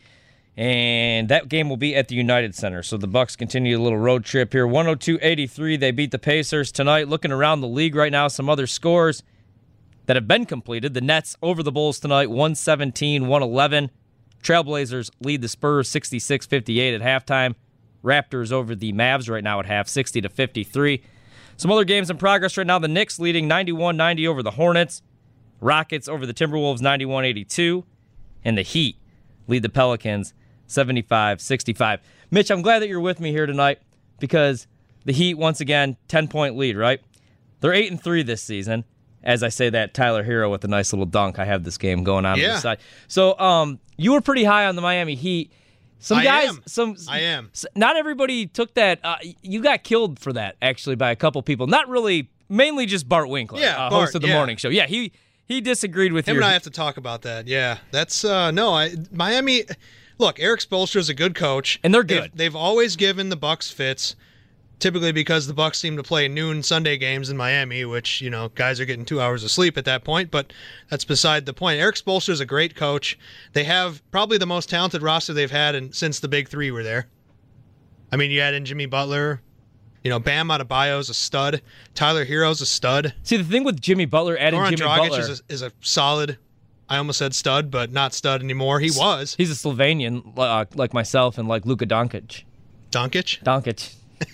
and that game will be at the United Center. So the Bucks continue a little road trip here. one oh two eighty-three, they beat the Pacers tonight. Looking around the league right now, some other scores that have been completed. The Nets over the Bulls tonight, one seventeen, one eleven. Trailblazers lead the Spurs sixty-six fifty-eight at halftime. Raptors over the Mavs right now at half, sixty to fifty-three. Some other games in progress right now. The Knicks leading ninety-one ninety over the Hornets. Rockets over the Timberwolves ninety-one eighty-two. And the Heat lead the Pelicans seventy-five sixty-five. Mitch, I'm glad that you're with me here tonight because the Heat, once again, ten-point lead, right? They're eight and three this season. As I say that, Tyler Hero with a nice little dunk. I have this game going on yeah. on the side. So um, you were pretty high on the Miami Heat. Some I guys, am. some I am. Not everybody took that. Uh, you got killed for that, actually, by a couple people. Not really, mainly just Bart Winkler, yeah, uh, Bart, host of the yeah. morning show. Yeah, he he disagreed with him your... and I have to talk about that. Yeah, that's uh, no. I Miami. Look, Eric Spoelstra is a good coach, and they're good. They've, they've always given the Bucks fits. Typically because the Bucks seem to play noon Sunday games in Miami, which, you know, guys are getting two hours of sleep at that point, but that's beside the point. Eric Spoelstra is a great coach. They have probably the most talented roster they've had in, since the big three were there. I mean, you add in Jimmy Butler, You know, Bam Adebayo's a stud. Tyler Hero's a stud. See, the thing with Jimmy Butler, adding Goran Jimmy Dragic Butler is a, is a solid. I almost said stud, but not stud anymore. He was. He's a Slovenian, uh, like myself, and like Luka Doncic. Doncic? Doncic.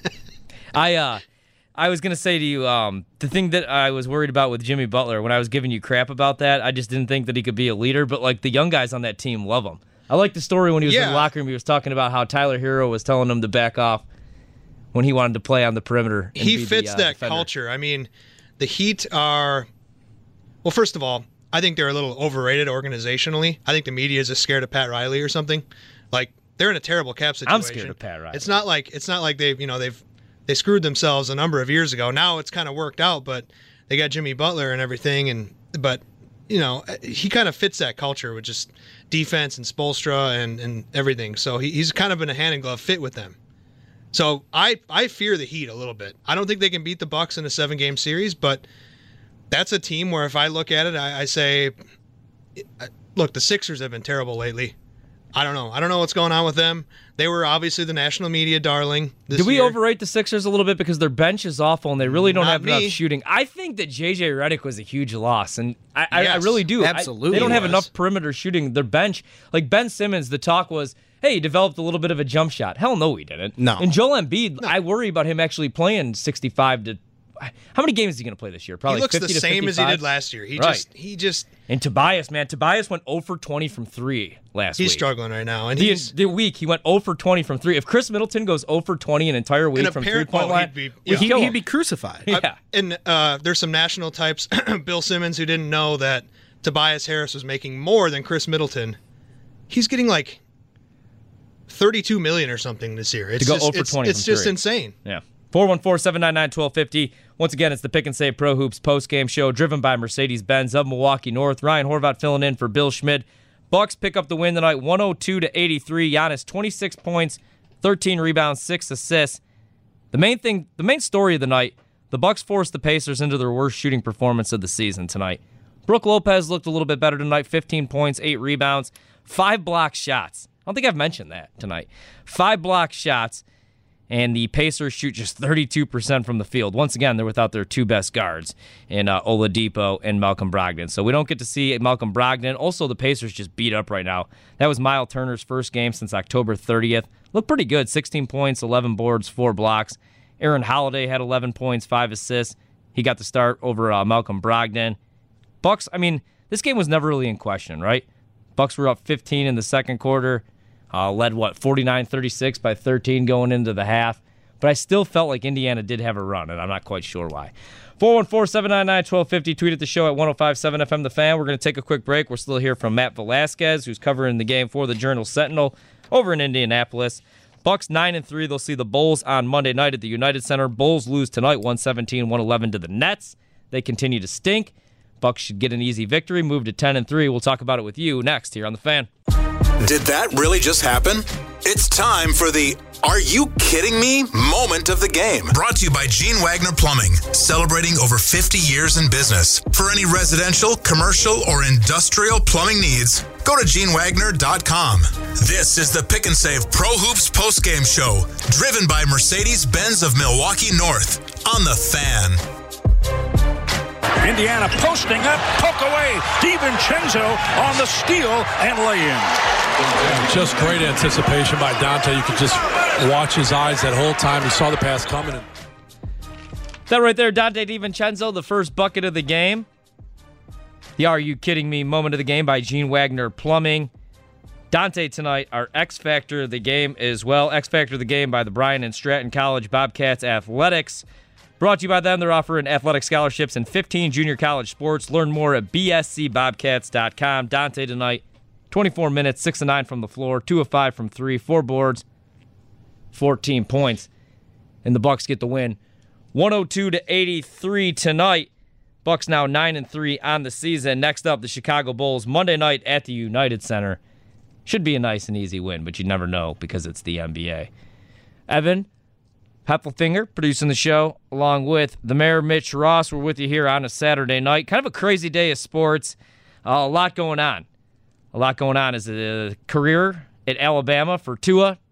I uh, I was gonna say to you, um, the thing that I was worried about with Jimmy Butler when I was giving you crap about that, I just didn't think that he could be a leader. But like the young guys on that team love him. I like the story when he was Yeah. in the locker room. He was talking about how Tyler Hero was telling him to back off when he wanted to play on the perimeter. and He be fits the, uh, that defender. culture. I mean, the Heat are, well, first of all, I think they're a little overrated organizationally. I think the media is just scared of Pat Riley or something. Like, they're in a terrible cap situation. I'm scared of Pat Riley. It's not like it's not like they've you know they've they screwed themselves a number of years ago. Now it's kind of worked out, but they got Jimmy Butler and everything, and but you know he kind of fits that culture with just defense and Spoelstra and and everything. So he, he's kind of been a hand in glove fit with them. So I I fear the Heat a little bit. I don't think they can beat the Bucks in a seven game series, but that's a team where if I look at it, I, I say, look, the Sixers have been terrible lately. I don't know. I don't know what's going on with them. They were obviously the national media darling this Did we year. overrate the Sixers a little bit because their bench is awful and they really don't Not have enough me. shooting? I think that J J Redick was a huge loss, and I, I, I Yes, really do. I- absolutely they don't have was. enough perimeter shooting. Their bench, like Ben Simmons, the talk was, hey, he developed a little bit of a jump shot. Hell no, he didn't. No. And Joel Embiid, I worry about him actually playing sixty-five to. How many games is he going to play this year? Probably He looks fifty the to same as he fifty-five? did last year. He Right. just he just And Tobias, man, Tobias went zero for twenty from three last he's week. struggling right now, and The, he's the week he went zero for twenty from three. If Chris Middleton goes zero for twenty an entire week And from apparent- three point oh, line, he'd be- we'd yeah. kill He'd him. be crucified. Yeah. I- and uh, there's some national types, Bill Simmons, who didn't know that Tobias Harris was making more than Chris Middleton. He's getting like thirty-two million or something this year. It's to go just, zero for it's, twenty it's from just three. insane. Yeah. four one four, seven nine nine, one two five zero. Once again, it's the Pick and Save Pro Hoops post-game show driven by Mercedes-Benz of Milwaukee North. Ryan Horvath filling in for Bill Schmid. Bucks pick up the win tonight, one oh two to eighty-three. Giannis, twenty-six points, thirteen rebounds, six assists. The main thing, the main story of the night, the Bucks forced the Pacers into their worst shooting performance of the season tonight. Brook Lopez looked a little bit better tonight, fifteen points, eight rebounds, five block shots. I don't think I've mentioned that tonight. Five block shots. And the Pacers shoot just thirty-two percent from the field. Once again, they're without their two best guards in uh, Oladipo and Malcolm Brogdon. So we don't get to see Malcolm Brogdon. Also, the Pacers just beat up right now. That was Miles Turner's first game since October thirtieth. Looked pretty good. sixteen points, eleven boards, four blocks. Aaron Holiday had eleven points, five assists. He got the start over uh, Malcolm Brogdon. Bucks, I mean, this game was never really in question, right? Bucks were up fifteen in the second quarter. Uh, led, what, forty-nine thirty-six by thirteen going into the half. But I still felt like Indiana did have a run, and I'm not quite sure why. four one four, seven nine nine, one two five zero. Tweet at the show at one oh five point seven F M The Fan. We're going to take a quick break. We're still here from Matt Velasquez, who's covering the game for the Journal-Sentinel over in Indianapolis. Bucks nine and three. They'll see the Bulls on Monday night at the United Center. Bulls lose tonight, one seventeen, one eleven to the Nets. They continue to stink. Bucks should get an easy victory, move to ten and three. We'll talk about it with you next here on The Fan. Did that really just happen? It's time for the Are You Kidding Me moment of the game. Brought to you by Gene Wagner Plumbing, celebrating over fifty years in business. For any residential, commercial, or industrial plumbing needs, go to gene wagner dot com. This is the Pick and Save Pro Hoops postgame show, driven by Mercedes-Benz of Milwaukee North on The Fan. Indiana posting up, poke away. DiVincenzo on the steal and lay-in. Just great anticipation by Dante. You could just watch his eyes that whole time. He saw the pass coming. That right there, Dante DiVincenzo, the first bucket of the game. The Are You Kidding Me moment of the game by Gene Wagner Plumbing. Dante tonight, our X Factor of the game as well. X Factor of the game by the Bryan and Stratton College Bobcats Athletics. Brought to you by them. They're offering athletic scholarships in fifteen junior college sports. Learn more at b s c bobcats dot com. Dante tonight, twenty-four minutes, six of nine from the floor, two of five from three, four boards, fourteen points. And the Bucks get the win. one oh two to eighty-three tonight. Bucks now nine and three on the season. Next up, the Chicago Bulls, Monday night at the United Center. Should be a nice and easy win, but you never know because it's the N B A. Evan Heffelfinger producing the show, along with the mayor, Mitch Ross. We're with you here on a Saturday night. Kind of a crazy day of sports. Uh, a lot going on. A lot going on. Is a career at Alabama for Tua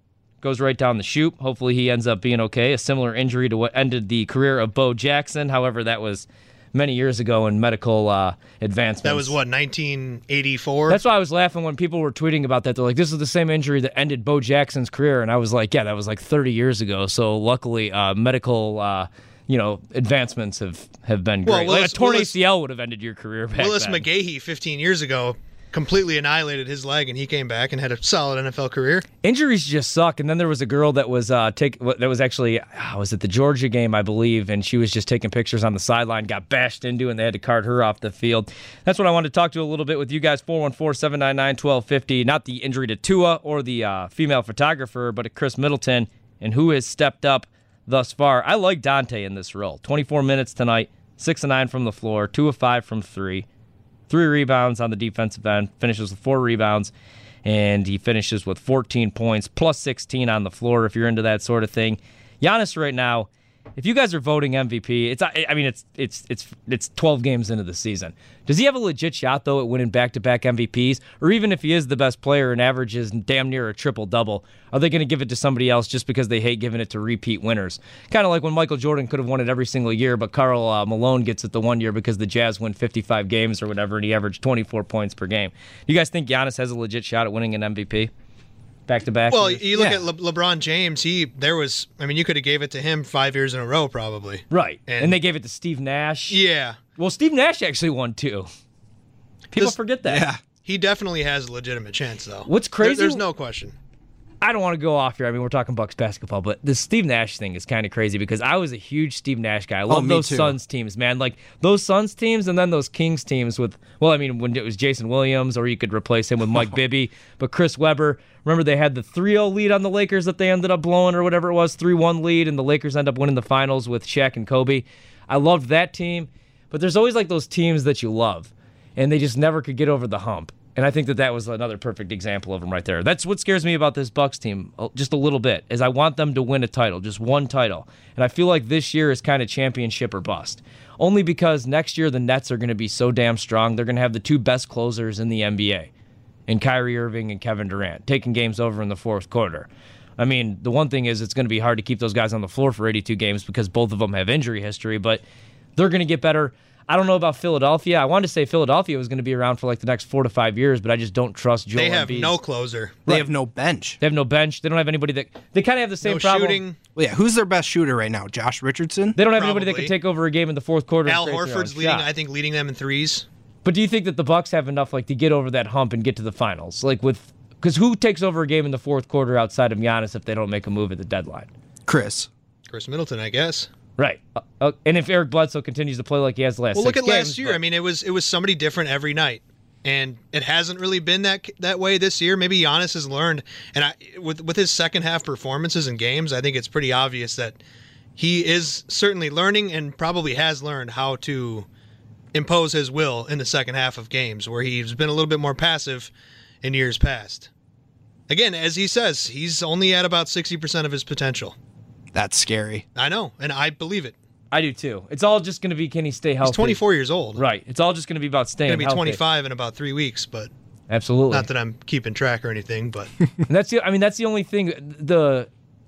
goes right down the chute. Hopefully he ends up being okay. A similar injury to what ended the career of Bo Jackson. However, that was many years ago in medical uh, advancements. That was, what, nineteen eighty-four? That's why I was laughing when people were tweeting about that. They're like, this is the same injury that ended Bo Jackson's career. And I was like, yeah, that was like thirty years ago. So luckily, uh, medical uh, you know, advancements have, have been great. Well, Willis, like a torn Willis, A C L would have ended your career back Willis then. McGahee fifteen years ago completely annihilated his leg, and he came back and had a solid N F L career. Injuries just suck. And then there was a girl that was uh, take that was actually uh, was at the Georgia game, I believe, and she was just taking pictures on the sideline, got bashed into, and they had to cart her off the field. That's what I wanted to talk to a little bit with you guys. four one four, seven nine nine, one two five zero. Not the injury to Tua or the uh, female photographer, but to Chris Middleton, and who has stepped up thus far. I like Dante in this role. twenty-four minutes tonight, six of nine from the floor, two of five from three. Three rebounds on the defensive end, finishes with four rebounds, and he finishes with fourteen points, plus sixteen on the floor if you're into that sort of thing. Giannis right now, if you guys are voting M V P, it's I mean it's it's it's it's twelve games into the season. Does he have a legit shot though at winning back-to-back M V Ps? Or even if he is the best player and averages damn near a triple-double, are they going to give it to somebody else just because they hate giving it to repeat winners? Kind of like when Michael Jordan could have won it every single year, but Karl uh, Malone gets it the one year because the Jazz win fifty-five games or whatever, and he averaged twenty-four points per game. You guys think Giannis has a legit shot at winning an M V P? Back to back. Well, you look yeah. at Le- LeBron James. He there was. I mean, you could have gave it to him five years in a row, probably. Right, and, and they gave it to Steve Nash. Yeah. Well, Steve Nash actually won two. People this, forget that. Yeah. He definitely has a legitimate chance, though. What's crazy? There, there's no question. I don't want to go off here. I mean, we're talking Bucks basketball, but this Steve Nash thing is kind of crazy because I was a huge Steve Nash guy. I love oh, those too. Suns teams, man. Like those Suns teams and then those Kings teams with, well, I mean, when it was Jason Williams or you could replace him with Mike Bibby, but Chris Webber. Remember they had the three oh lead on the Lakers that they ended up blowing or whatever it was, three one lead, and the Lakers end up winning the finals with Shaq and Kobe. I loved that team, but there's always like those teams that you love, and they just never could get over the hump. And I think that that was another perfect example of them right there. That's what scares me about this Bucks team just a little bit, is I want them to win a title, just one title. And I feel like this year is kind of championship or bust. Only because next year the Nets are going to be so damn strong. They're going to have the two best closers in the N B A, in Kyrie Irving and Kevin Durant, taking games over in the fourth quarter. I mean, the one thing is it's going to be hard to keep those guys on the floor for eighty-two games because both of them have injury history, but they're going to get better. I don't know about Philadelphia. I wanted to say Philadelphia was going to be around for like the next four to five years, but I just don't trust Joel Embiid. They have Embiid's. no closer. They right. have no bench. They have no bench. They don't have anybody that... They kind of have the same no problem. Shooting. Well, yeah, who's their best shooter right now? Josh Richardson? They don't have Probably. anybody that can take over a game in the fourth quarter. Al Horford's leading, shot. I think, leading them in threes. But do you think that the Bucks have enough like to get over that hump and get to the finals? Like with... Because who takes over a game in the fourth quarter outside of Giannis if they don't make a move at the deadline? Chris. Chris Middleton, I guess. Right, uh, uh, and if Eric Bledsoe continues to play like he has the last, well, six look at games, last year. But... I mean, it was it was somebody different every night, and it hasn't really been that that way this year. Maybe Giannis has learned, and I, with with his second half performances in games, I think it's pretty obvious that he is certainly learning and probably has learned how to impose his will in the second half of games, where he's been a little bit more passive in years past. Again, as he says, he's only at about sixty percent of his potential. That's scary. I know, and I believe it. I do too. It's all just going to be, can he stay healthy? He's twenty-four years old. Right. It's all just going to be about staying healthy. He's going to be twenty-five in about three weeks, but absolutely. Not that I'm keeping track or anything, but and that's the. I mean, that's the only thing. The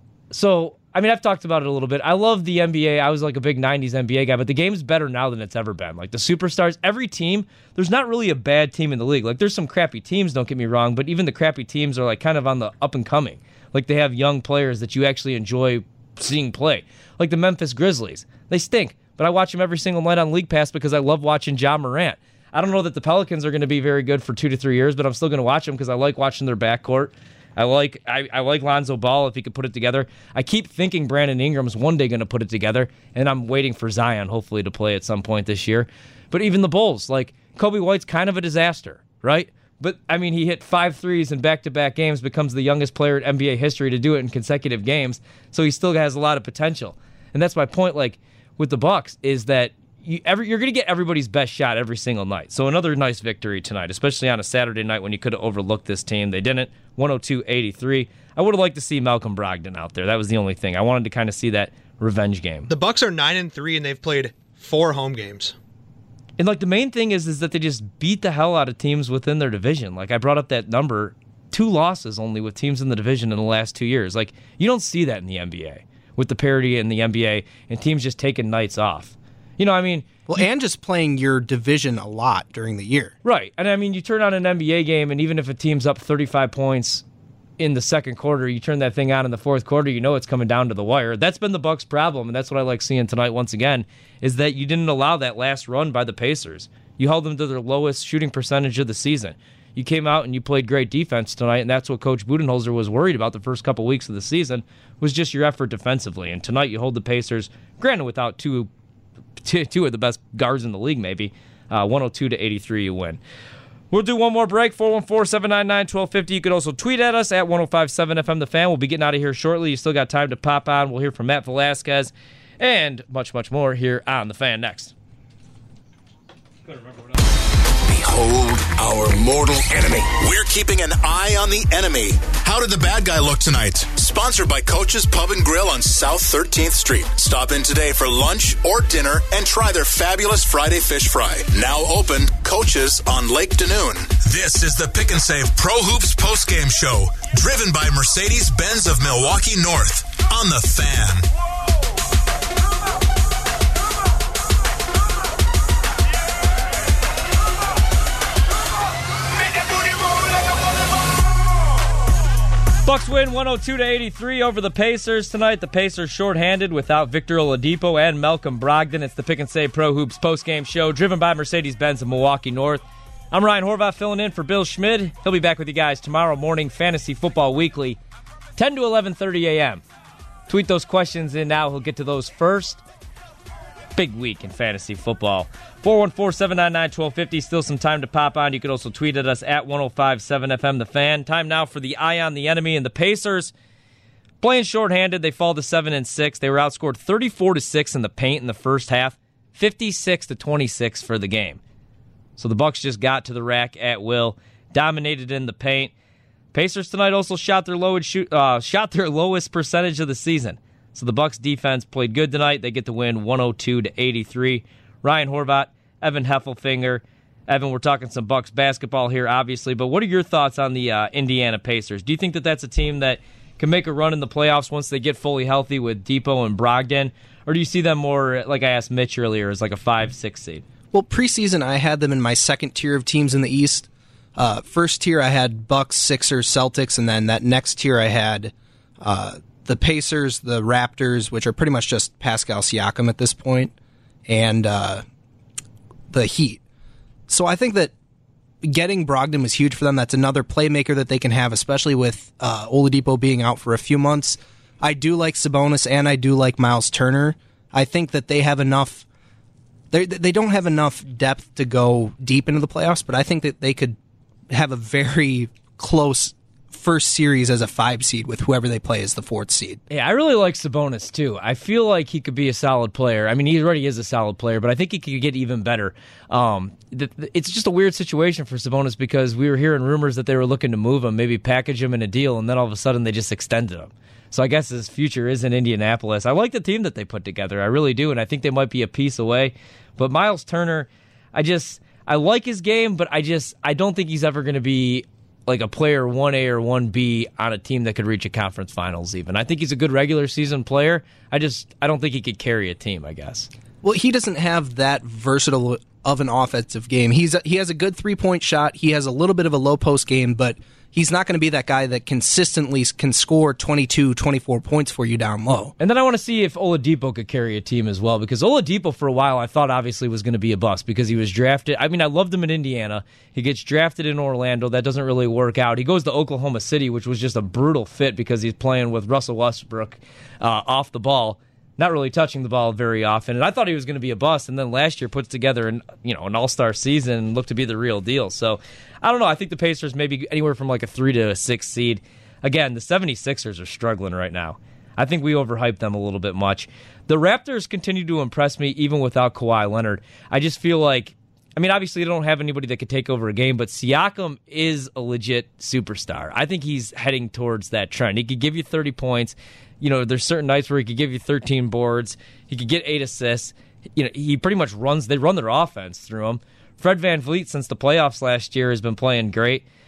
so I mean, I've talked about it a little bit. I love the N B A. I was like a big nineties N B A guy, but the game's better now than it's ever been. Like the superstars, every team. There's not really a bad team in the league. Like there's some crappy teams. Don't get me wrong, but even the crappy teams are like kind of on the up and coming. Like they have young players that you actually enjoy seeing play. Like the Memphis Grizzlies. They stink, but I watch them every single night on League Pass because I love watching Ja Morant. I don't know that the Pelicans are going to be very good for two to three years, but I'm still going to watch them because I like watching their backcourt. I like I, I like Lonzo Ball if he could put it together. I keep thinking Brandon Ingram's one day going to put it together, and I'm waiting for Zion hopefully to play at some point this year. But even the Bulls, like Kobe White's kind of a disaster, right? But, I mean, he hit five threes in back-to-back games, becomes the youngest player in N B A history to do it in consecutive games, so he still has a lot of potential. And that's my point, like, with the Bucks, is that you every, you're going to get everybody's best shot every single night. So another nice victory tonight, especially on a Saturday night when you could have overlooked this team. They didn't. one oh two eighty-three. I would have liked to see Malcolm Brogdon out there. That was the only thing. I wanted to kind of see that revenge game. The Bucks are nine and three, and they've played four home games. And, like, the main thing is is that they just beat the hell out of teams within their division. Like, I brought up that number, two losses only with teams in the division in the last two years. Like, you don't see that in the N B A with the parity in the N B A and teams just taking nights off. You know, I mean... Well, and just playing your division a lot during the year. Right. And, I mean, you turn on an N B A game, and even if a team's up thirty-five points in the second quarter, you turn that thing on in the fourth quarter, you know it's coming down to the wire. That's been the Bucks' problem, and that's what I like seeing tonight once again, is that you didn't allow that last run by the Pacers. You held them to their lowest shooting percentage of the season. You came out and you played great defense tonight, and that's what Coach Budenholzer was worried about the first couple weeks of the season, was just your effort defensively. And tonight you hold the Pacers, granted without two two of the best guards in the league maybe, uh, one oh two to eighty-three you win. We'll do one more break, four one four, seven nine nine, one two five zero. You can also tweet at us at ten fifty-seven F M The Fan. We'll be getting out of here shortly. You still got time to pop on. We'll hear from Matt Velasquez and much, much more here on The Fan next. Behold our mortal enemy. We're keeping an eye on the enemy. How did the bad guy look tonight? Sponsored by Coach's Pub and Grill on South thirteenth Street. Stop in today for lunch or dinner and try their fabulous Friday fish fry. Now open, Coach's on Lake Danoon. This is the Pick and Save Pro Hoops postgame show, driven by Mercedes-Benz of Milwaukee North on The Fan. Bucks win one oh two to eighty-three over the Pacers tonight. The Pacers shorthanded without Victor Oladipo and Malcolm Brogdon. It's the Pick and Save Pro Hoops postgame show driven by Mercedes-Benz of Milwaukee North. I'm Ryan Horvath filling in for Bill Schmid. He'll be back with you guys tomorrow morning, Fantasy Football Weekly, ten to eleven thirty a.m. Tweet those questions in now. He'll get to those first. Big week in fantasy football. four one four, seven nine nine, one two five zero. Still some time to pop on. You can also tweet at us at ten fifty-seven F M The Fan. Time now for the Eye on the Enemy. And the Pacers, playing shorthanded, they fall to seven and six. They were outscored thirty-four to six in the paint in the first half, fifty-six to twenty-six for the game. So the Bucks just got to the rack at will, dominated in the paint. Pacers tonight also shot their lowest shoot, uh, shot their lowest percentage of the season. So the Bucks defense played good tonight. They get the win one oh two to eighty-three. Ryan Horvath, Evan Heffelfinger. Evan, we're talking some Bucks basketball here, obviously, but what are your thoughts on the uh, Indiana Pacers? Do you think that that's a team that can make a run in the playoffs once they get fully healthy with Depot and Brogdon? Or do you see them more, like I asked Mitch earlier, as like a five six seed? Well, preseason, I had them in my second tier of teams in the East. Uh, first tier, I had Bucks, Sixers, Celtics, and then that next tier, I had uh, the Pacers, the Raptors, which are pretty much just Pascal Siakam at this point, and uh, the Heat. So I think that getting Brogdon was huge for them. That's another playmaker that they can have, especially with uh, Oladipo being out for a few months. I do like Sabonis, and I do like Miles Turner. I think that they have enough... They they don't have enough depth to go deep into the playoffs, but I think that they could have a very close first series as a five seed with whoever they play as the fourth seed. Yeah, I really like Sabonis too. I feel like he could be a solid player. I mean, he already is a solid player, but I think he could get even better. Um, the, the, it's just a weird situation for Sabonis because we were hearing rumors that they were looking to move him, maybe package him in a deal, and then all of a sudden they just extended him. So I guess his future is in Indianapolis. I like the team that they put together. I really do, and I think they might be a piece away. But Miles Turner, I just I like his game, but I just I don't think he's ever going to be like a player one A or one B on a team that could reach a conference finals even. I think he's a good regular season player. I just I don't think he could carry a team, I guess. Well, he doesn't have that versatile of an offensive game. He's a, he has a good three-point shot. He has a little bit of a low post game, but he's not going to be that guy that consistently can score twenty-two, twenty-four points for you down low. And then I want to see if Oladipo could carry a team as well, because Oladipo for a while I thought obviously was going to be a bust because he was drafted. I mean, I loved him in Indiana. He gets drafted in Orlando. That doesn't really work out. He goes to Oklahoma City, which was just a brutal fit because he's playing with Russell Westbrook uh, off the ball, not really touching the ball very often. And I thought he was going to be a bust, and then last year puts together an you know an all-star season and looked to be the real deal. So I don't know. I think the Pacers maybe anywhere from like a three to a six seed. Again, the seventy-sixers are struggling right now. I think we overhyped them a little bit much. The Raptors continue to impress me even without Kawhi Leonard. I just feel like, I mean, obviously they don't have anybody that could take over a game, but Siakam is a legit superstar. I think he's heading towards that trend. He could give you thirty points. You know, there's certain nights where he could give you thirteen boards. He could get eight assists. You know, he pretty much runs, they run their offense through him. Fred VanVleet, since the playoffs last year, has been playing great.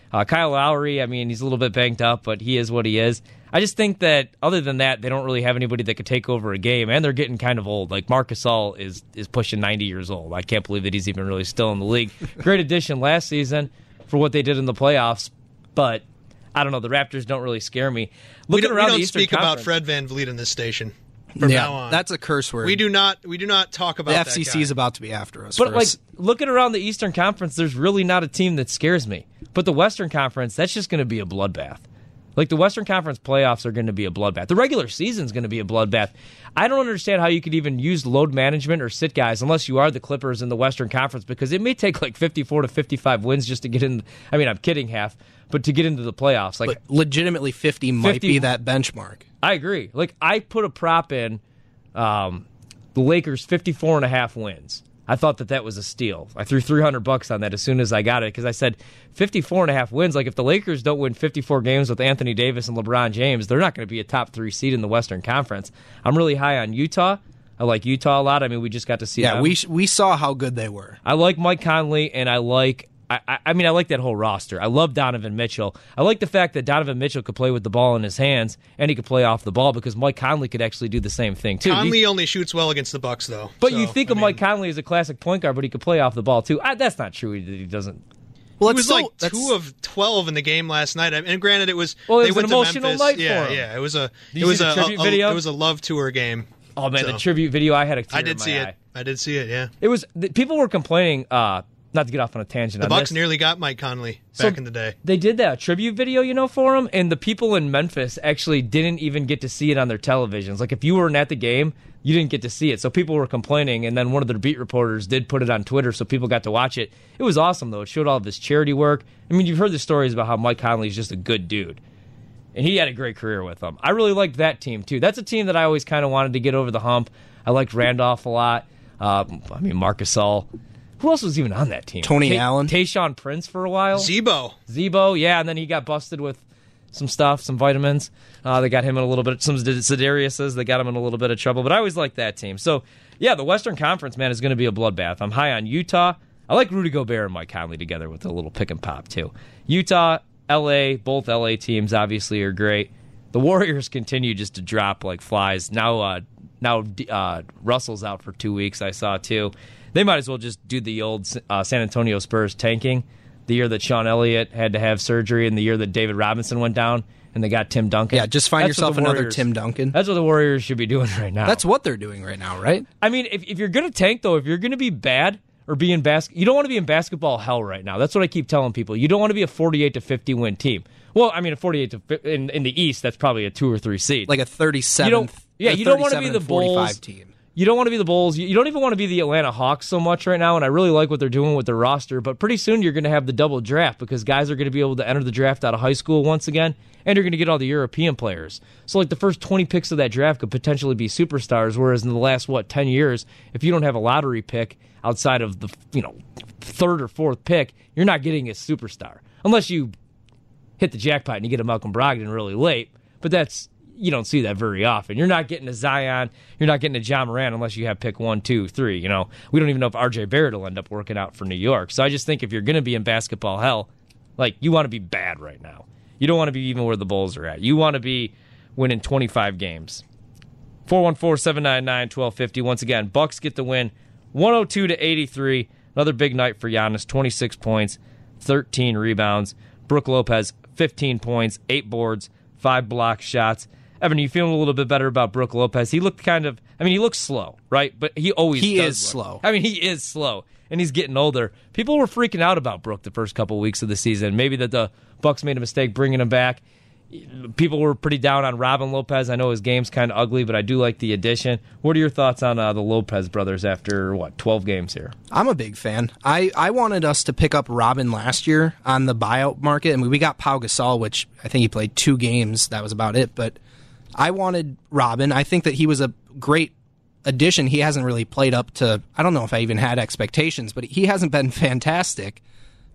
Uh, Kyle Lowry, I mean, he's a little bit banged up, but he is what he is. I just think that other than that, they don't really have anybody that could take over a game, and they're getting kind of old. Like Marc Gasol is is pushing ninety years old. I can't believe that he's even really still in the league. Great addition last season for what they did in the playoffs, but I don't know. The Raptors don't really scare me. Looking we don't, around we don't the Eastern speak Conference, about Fred VanVleet in this station from yeah, now on. That's a curse word. We do not. We do not talk about the that F C C is about to be after us. But for like us. looking around the Eastern Conference, there's really not a team that scares me. But the Western Conference, that's just going to be a bloodbath. Like the Western Conference playoffs are going to be a bloodbath. The regular season is going to be a bloodbath. I don't understand how you could even use load management or sit guys unless you are the Clippers in the Western Conference, because it may take like fifty-four to fifty-five wins just to get in. I mean, I'm kidding half, but to get into the playoffs, like but legitimately fifty might fifty be that benchmark. I agree. Like I put a prop in um, the Lakers fifty-four and a half wins. I thought that that was a steal. I threw three hundred bucks on that as soon as I got it because I said fifty-four and a half wins. Like if the Lakers don't win fifty-four games with Anthony Davis and LeBron James, they're not going to be a top three seed in the Western Conference. I'm really high on Utah. I like Utah a lot. I mean, we just got to see Yeah, them. we we saw how good they were. I like Mike Conley, and I like I, I, I mean, I like that whole roster. I love Donovan Mitchell. I like the fact that Donovan Mitchell could play with the ball in his hands, and he could play off the ball because Mike Conley could actually do the same thing, too. Conley you, only shoots well against the Bucks, though. But so, you think I of mean, Mike Conley as a classic point guard, but he could play off the ball, too. I, that's not true. He, he doesn't. Well, he was still, like two of twelve in the game last night, and granted, it was well, it they was went an to emotional Memphis. night yeah, for him. yeah, it was a Did it was see a, the tribute a, video? It was a love tour game. Oh man, so. the tribute video! I had a tear I did in my see eye. it. I did see it. Yeah, it was. The, people were complaining. Uh, not to get off on a tangent. The on Bucks this. nearly got Mike Conley So back in the day. They did that tribute video, you know, for him, and the people in Memphis actually didn't even get to see it on their televisions. Like if you weren't at the game, you didn't get to see it. So people were complaining, and then one of their beat reporters did put it on Twitter, so people got to watch it. It was awesome, though. It showed all of his charity work. I mean, you've heard the stories about how Mike Conley is just a good dude, and he had a great career with them. I really liked that team, too. That's a team that I always kind of wanted to get over the hump. I liked Randolph a lot. Uh, I mean, Marc Gasol. Who else was even on that team? Tony Ta- Allen. Tayshaun Prince for a while. Zebo. Zebo, yeah, and then he got busted with some stuff, some vitamins. Uh, they got him in a little bit, some Zedarius's. They got him in a little bit of trouble, but I always liked that team. So, yeah, the Western Conference, man, is going to be a bloodbath. I'm high on Utah. I like Rudy Gobert and Mike Conley together with a little pick and pop, too. Utah, L A, both L A teams obviously are great. The Warriors continue just to drop like flies. Now, uh, now uh, Russell's out for two weeks, I saw, too. They might as well just do the old uh, San Antonio Spurs tanking. The year that Sean Elliott had to have surgery and the year that David Robinson went down and they got Tim Duncan. Yeah, just find That's yourself another Warriors, Tim Duncan. That's what the Warriors should be doing right now. That's what they're doing right now, right? I mean, if, if you're going to tank, though, if you're going to be bad or be in basket, you don't want to be in basketball hell right now. That's what I keep telling people. You don't want to be a forty-eight to fifty win team. Well, I mean, a forty-eight to in, in the East, that's probably a two or three seed. Like a thirty-seven. You don't, yeah, you don't want to be the Bulls team. You don't want to be the Bulls. You don't even want to be the Atlanta Hawks so much right now, and I really like what they're doing with their roster, but pretty soon you're going to have the double draft because guys are going to be able to enter the draft out of high school once again, and you're going to get all the European players. So like the first twenty picks of that draft could potentially be superstars, whereas in the last, what, ten years, if you don't have a lottery pick outside of the, you know, third or fourth pick, you're not getting a superstar. Unless you hit the jackpot and you get a Malcolm Brogdon really late, but that's... You don't see that very often. You're not getting a Zion. You're not getting a John Moran unless you have pick one, two, three. You know, we don't even know if R J Barrett will end up working out for New York. So I just think if you're going to be in basketball hell, like you want to be bad right now. You don't want to be even where the Bulls are at. You want to be winning twenty-five games. four one four, seven nine nine, one two five zero. Once again, Bucks get the win, one oh two to eighty-three. Another big night for Giannis. twenty-six points, thirteen rebounds. Brook Lopez, fifteen points, eight boards, five block shots. Evan, are you feeling a little bit better about Brook Lopez? He looked kind of, I mean, he looks slow, right? But he always He does is look. slow. I mean, he is slow, and he's getting older. People were freaking out about Brook the first couple weeks of the season. Maybe that the Bucks made a mistake bringing him back. People were pretty down on Robin Lopez. I know his game's kind of ugly, but I do like the addition. What are your thoughts on uh, the Lopez brothers after, what, twelve games here? I'm a big fan. I, I wanted us to pick up Robin last year on the buyout market. I mean, we got Pau Gasol, which I think he played two games. That was about it. But I wanted Robin. I think that he was a great addition. He hasn't really played up to, I don't know if I even had expectations, but he hasn't been fantastic.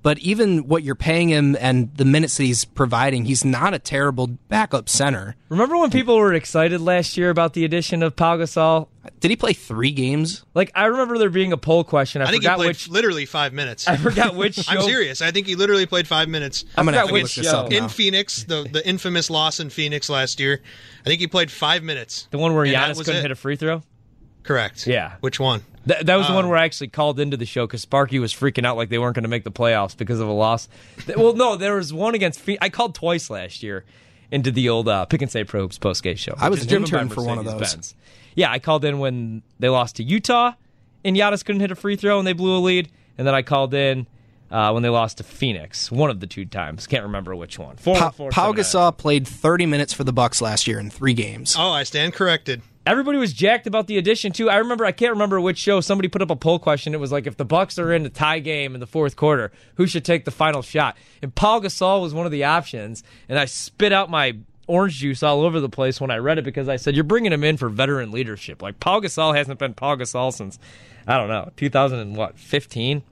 But even what you're paying him and the minutes that he's providing, he's not a terrible backup center. Remember when people were excited last year about the addition of Pau Gasol? Did he play three games? Like, I remember there being a poll question. I, I think forgot he played which. literally five minutes. I forgot which show. I'm serious. I think he literally played five minutes. I'm going to have to look against- this up now. In Phoenix, the, the infamous loss in Phoenix last year. I think he played five minutes. The one where And that Giannis was couldn't it. hit a free throw? Correct. Yeah. Which one? Th- that was the Um, one where I actually called into the show because Sparky was freaking out like they weren't going to make the playoffs because of a loss. Th- well, no, there was one against Phoenix. I called twice last year into the old uh, Pick and Say Pro Hoops postgame show. I was which is an driven by intern for one of those. Mercedes-Benz. Yeah, I called in when they lost to Utah and Giannis couldn't hit a free throw and they blew a lead. And then I called in uh, when they lost to Phoenix, one of the two times. Can't remember which one. Four, Pa- four, Pau seven, nine. Gasol played thirty minutes for the Bucks last year in three games. Oh, I stand corrected. Everybody was jacked about the addition too. I remember, I can't remember which show, somebody put up a poll question. It was like, if the Bucks are in a tie game in the fourth quarter, who should take the final shot? And Pau Gasol was one of the options. And I spit out my orange juice all over the place when I read it because I said, you're bringing him in for veteran leadership. Like, Pau Gasol hasn't been Pau Gasol since, I don't know, two thousand fifteen?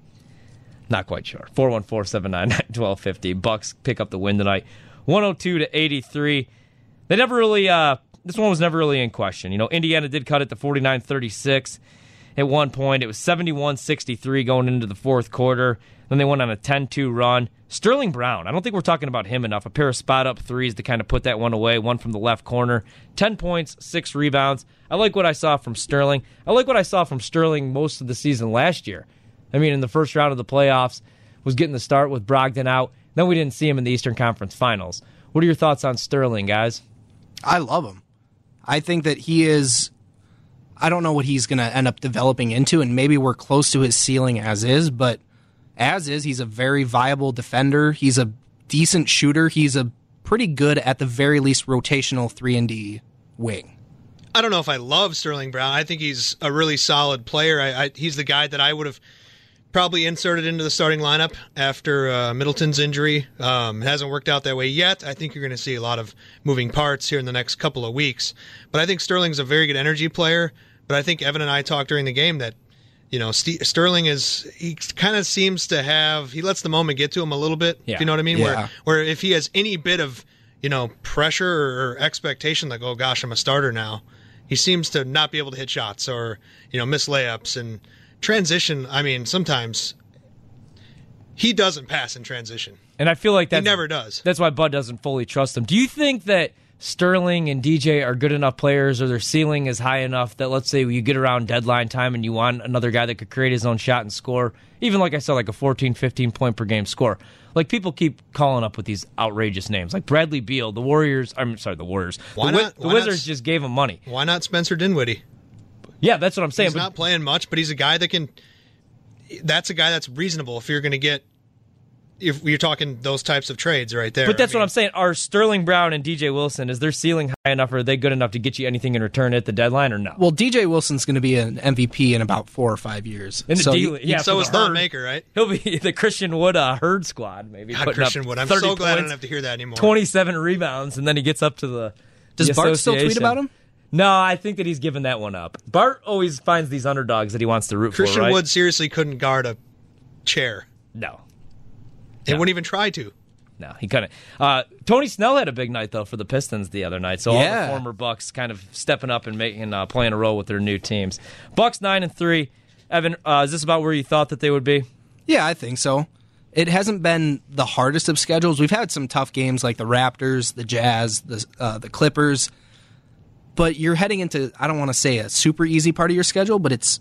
Not quite sure. four one four, seven nine nine, one two five zero. Bucks pick up the win tonight. one oh two to eighty-three. They never really, uh, this one was never really in question. You know, Indiana did cut it to forty-nine thirty-six at one point. It was seventy-one sixty-three going into the fourth quarter. Then they went on a ten two run. Sterling Brown, I don't think we're talking about him enough. A pair of spot-up threes to kind of put that one away, one from the left corner. ten points, six rebounds. I like what I saw from Sterling. I like what I saw from Sterling most of the season last year. I mean, in the first round of the playoffs, was getting the start with Brogdon out. Then we didn't see him in the Eastern Conference Finals. What are your thoughts on Sterling, guys? I love him. I think that he is, I don't know what he's going to end up developing into, and maybe we're close to his ceiling as is, but as is, he's a very viable defender. He's a decent shooter. He's a pretty good, at the very least, rotational three and D wing. I don't know if I love Sterling Brown. I think he's a really solid player. I, I, he's the guy that I would have probably inserted into the starting lineup after uh, Middleton's injury. Um, it hasn't worked out that way yet. I think you're going to see a lot of moving parts here in the next couple of weeks. But I think Sterling's a very good energy player. But I think Evan and I talked during the game that, you know, St- Sterling is, he kind of seems to have, he lets the moment get to him a little bit. Yeah. If you know what I mean? Yeah. Where, where if he has any bit of, you know, pressure or expectation, like, oh gosh, I'm a starter now, he seems to not be able to hit shots or, you know, miss layups and transition. I mean, sometimes he doesn't pass in transition. And I feel like that He never does. That's why Bud doesn't fully trust him. Do you think that Sterling and D J are good enough players, or their ceiling is high enough that, let's say, you get around deadline time and you want another guy that could create his own shot and score, even like I said, like a fourteen, fifteen point per game score? Like, people keep calling up with these outrageous names, like Bradley Beal. The Warriors, I'm sorry, the Warriors. Why the, Wi- not- the why not Wizards s- just gave him money. Why not Spencer Dinwiddie? Yeah, that's what I'm saying. He's but not playing much, but he's a guy that can. That's a guy that's reasonable if you're going to get. If you're talking those types of trades right there. But that's I mean, what I'm saying. Are Sterling Brown and D J Wilson, is their ceiling high enough, or are they good enough to get you anything in return at the deadline, or no? Well, D J Wilson's going to be an M V P in about four or five years. In the So D- you- yeah, so for is the Thon Herd. Maker, right? He'll be the Christian Wood uh, Herd squad, maybe. God, putting Christian up Wood. I'm thirty so glad I points, don't have to hear that anymore. twenty-seven rebounds, and then he gets up to the. Does the Bart still tweet association. about him? No, I think that he's given that one up. Bart always finds these underdogs that he wants to root Christian for, right? Wood seriously couldn't guard a chair. No. He No. wouldn't even try to. No, he couldn't. Uh, Tony Snell had a big night, though, for the Pistons the other night. So all Yeah. the former Bucks kind of stepping up and making uh, playing a role with their new teams. Bucks nine and three. Evan, uh, is this about where you thought that they would be? Yeah, I think so. It hasn't been the hardest of schedules. We've had some tough games like the Raptors, the Jazz, the uh, the Clippers. But you're heading into, I don't want to say a super easy part of your schedule, but it's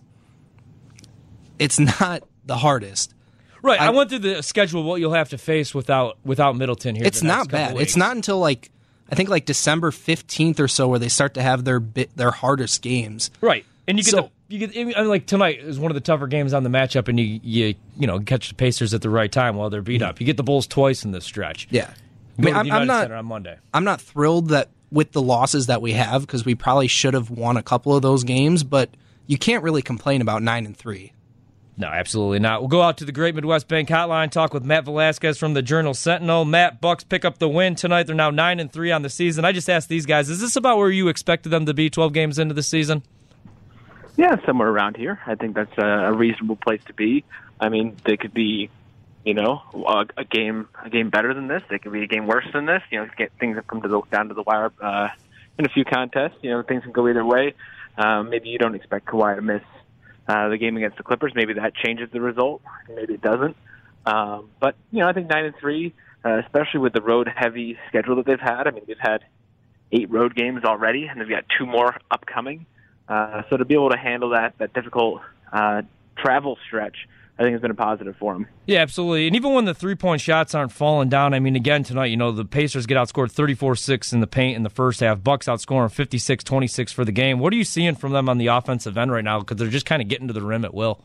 it's not the hardest. Right, I, I- went through the schedule, what you'll have to face without without Middleton here. It's the next not couple bad. weeks. It's not until like I think like December fifteenth or so where they start to have their bit, their hardest games. Right, and you get So- the, you get. I mean, like tonight is one of the tougher games on the matchup, and you you you know catch the Pacers at the right time while they're beat up. You get the Bulls twice in this stretch. Yeah. Go I mean, to I'm, the I'm United not Center on Monday. I'm not thrilled that with the losses that we have because we probably should have won a couple of those games, but you can't really complain about nine and three. No, absolutely not. We'll go out to the Great Midwest Bank Hotline, talk with Matt Velasquez from the Journal Sentinel. Matt, Bucks pick up the win tonight. They're now nine and three on the season. I just asked these guys, is this about where you expected them to be twelve games into the season? Yeah, somewhere around here. I think that's a, a reasonable place to be. I mean, they could be you know, a, a game a game better than this. It could be a game worse than this. You know, get things that come to the, down to the wire uh, in a few contests. You know, things can go either way. Um, maybe you don't expect Kawhi to miss uh, the game against the Clippers. Maybe that changes the result. Maybe it doesn't. Um, but you know, I think nine and three, uh, especially with the road-heavy schedule that they've had. I mean, they've had eight road games already, and they've got two more upcoming. Uh, so to be able to handle that that difficult uh, travel stretch, I think has been a positive for them. Yeah, absolutely. And even when the three-point shots aren't falling down, I mean, again, tonight, you know, the Pacers get outscored thirty-four six in the paint in the first half. Bucks outscoring fifty-six twenty-six for the game. What are you seeing from them on the offensive end right now? Because they're just kind of getting to the rim at will.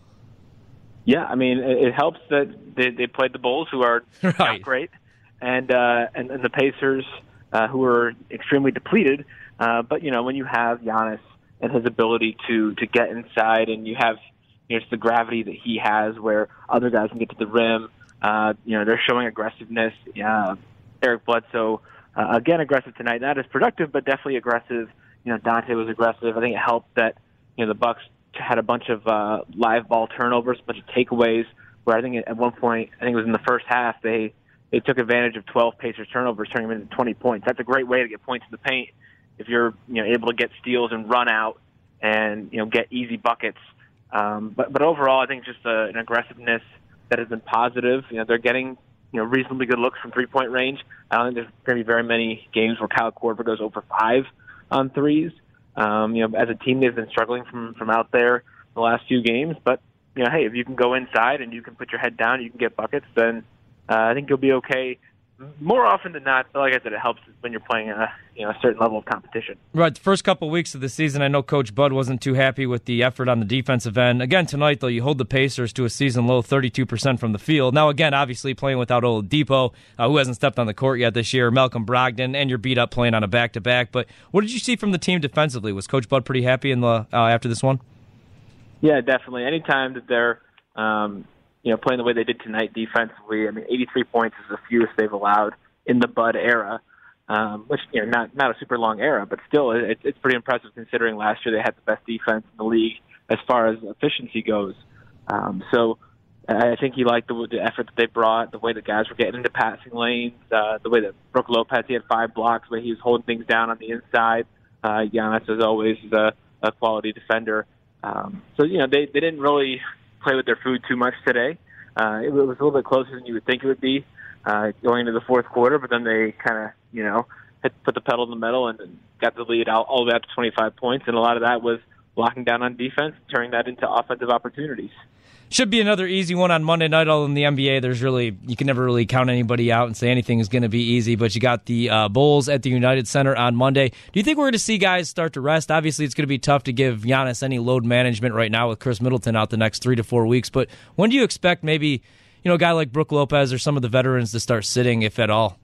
Yeah, I mean, it, it helps that they, they played the Bulls, who are right. not great, and, uh, and, and the Pacers, uh, who are extremely depleted. Uh, but, you know, when you have Giannis and his ability to, to get inside, and you have you know, it's the gravity that he has where other guys can get to the rim. Uh, you know, they're showing aggressiveness. Uh, Eric Bledsoe, uh, again, aggressive tonight. Not as productive, but definitely aggressive. You know, Dante was aggressive. I think it helped that, you know, the Bucks had a bunch of uh, live ball turnovers, a bunch of takeaways, where I think at one point, I think it was in the first half, they, they took advantage of twelve Pacers turnovers, turning them into twenty points. That's a great way to get points in the paint if you're, you know, able to get steals and run out and, you know, get easy buckets. Um, but, but overall, I think just uh, an aggressiveness that has been positive. You know, they're getting, you know, reasonably good looks from three-point range. I don't think there's going to be very many games where Kyle Korver goes over five on threes. Um, you know, as a team, they've been struggling from, from out there the last few games. But, you know, hey, if you can go inside and you can put your head down, you can get buckets, then uh, I think you'll be okay. More often than not, but like I said, it helps when you're playing a, you know, a certain level of competition. Right, the first couple of weeks of the season, I know Coach Bud wasn't too happy with the effort on the defensive end. Again, tonight, though, you hold the Pacers to a season-low thirty-two percent from the field. Now, again, obviously playing without Oladipo, uh, who hasn't stepped on the court yet this year, Malcolm Brogdon, and you're beat up playing on a back-to-back. But what did you see from the team defensively? Was Coach Bud pretty happy in the uh, after this one? Yeah, definitely. Anytime that they're um, you know, playing the way they did tonight defensively, I mean, eighty-three points is the fewest they've allowed in the Bud era, um, which, you know, not not a super long era, but still, it, it's pretty impressive considering last year they had the best defense in the league as far as efficiency goes. Um, so I think he liked the, the effort that they brought, the way the guys were getting into passing lanes, uh, the way that Brook Lopez, he had five blocks, the way he was holding things down on the inside. Uh, Giannis, as always, is a, a quality defender. Um, so, you know, they, they didn't really play with their food too much today. Uh, it was a little bit closer than you would think it would be uh, going into the fourth quarter, but then they kind of, you know, had put the pedal in the metal and, and got the lead out all the way up to twenty-five points, and a lot of that was locking down on defense, turning that into offensive opportunities. Should be another easy one on Monday night. Although in the N B A, there's really you can never really count anybody out and say anything is going to be easy. But you got the uh, Bulls at the United Center on Monday. Do you think we're going to see guys start to rest? Obviously, it's going to be tough to give Giannis any load management right now with Chris Middleton out the next three to four weeks. But when do you expect maybe you know a guy like Brook Lopez or some of the veterans to start sitting, if at all?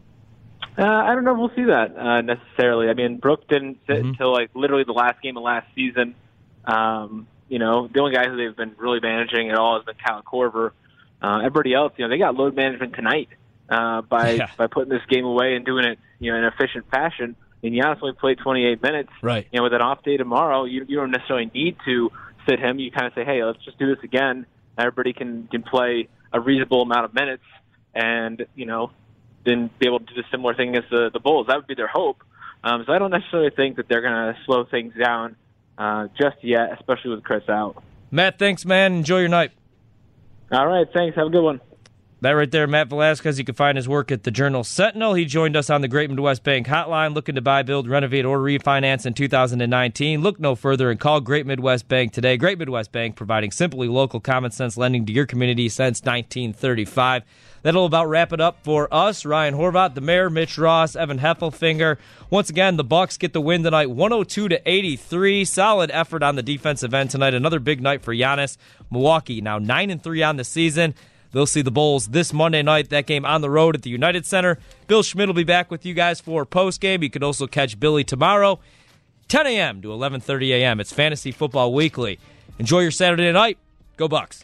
Uh, I don't know if we'll see that uh, necessarily. I mean, Brook didn't sit Mm-hmm. until like literally the last game of last season. Um, You know, the only guy who they've been really managing at all has been Kyle Korver. Uh, everybody else, you know, they got load management tonight uh, by Yeah. by putting this game away and doing it, you know, in an efficient fashion. And Giannis only played twenty-eight minutes. Right. You know, with an off day tomorrow, you you don't necessarily need to sit him. You kind of say, hey, let's just do this again. Everybody can can play a reasonable amount of minutes, and you know, then be able to do a similar thing as the the Bulls. That would be their hope. Um, so I don't necessarily think that they're going to slow things down Uh, just yet, especially with Chris out. Matt, thanks, man. Enjoy your night. All right, thanks. Have a good one. That right there, Matt Velasquez. You can find his work at the Journal Sentinel. He joined us on the Great Midwest Bank Hotline, looking to buy, build, renovate, or refinance in two thousand nineteen. Look no further and call Great Midwest Bank today. Great Midwest Bank, providing simply local, common-sense lending to your community since nineteen thirty-five. That'll about wrap it up for us. Ryan Horvat, the mayor, Mitch Ross, Evan Heffelfinger. Once again, the Bucks get the win tonight, one oh two to eighty-three. Solid effort on the defensive end tonight. Another big night for Giannis. Milwaukee now nine and three on the season. They'll see the Bulls this Monday night. That game on the road at the United Center. Bill Schmidt will be back with you guys for postgame. You can also catch Billy tomorrow, ten a.m. to eleven thirty a.m. It's Fantasy Football Weekly. Enjoy your Saturday night. Go Bucks.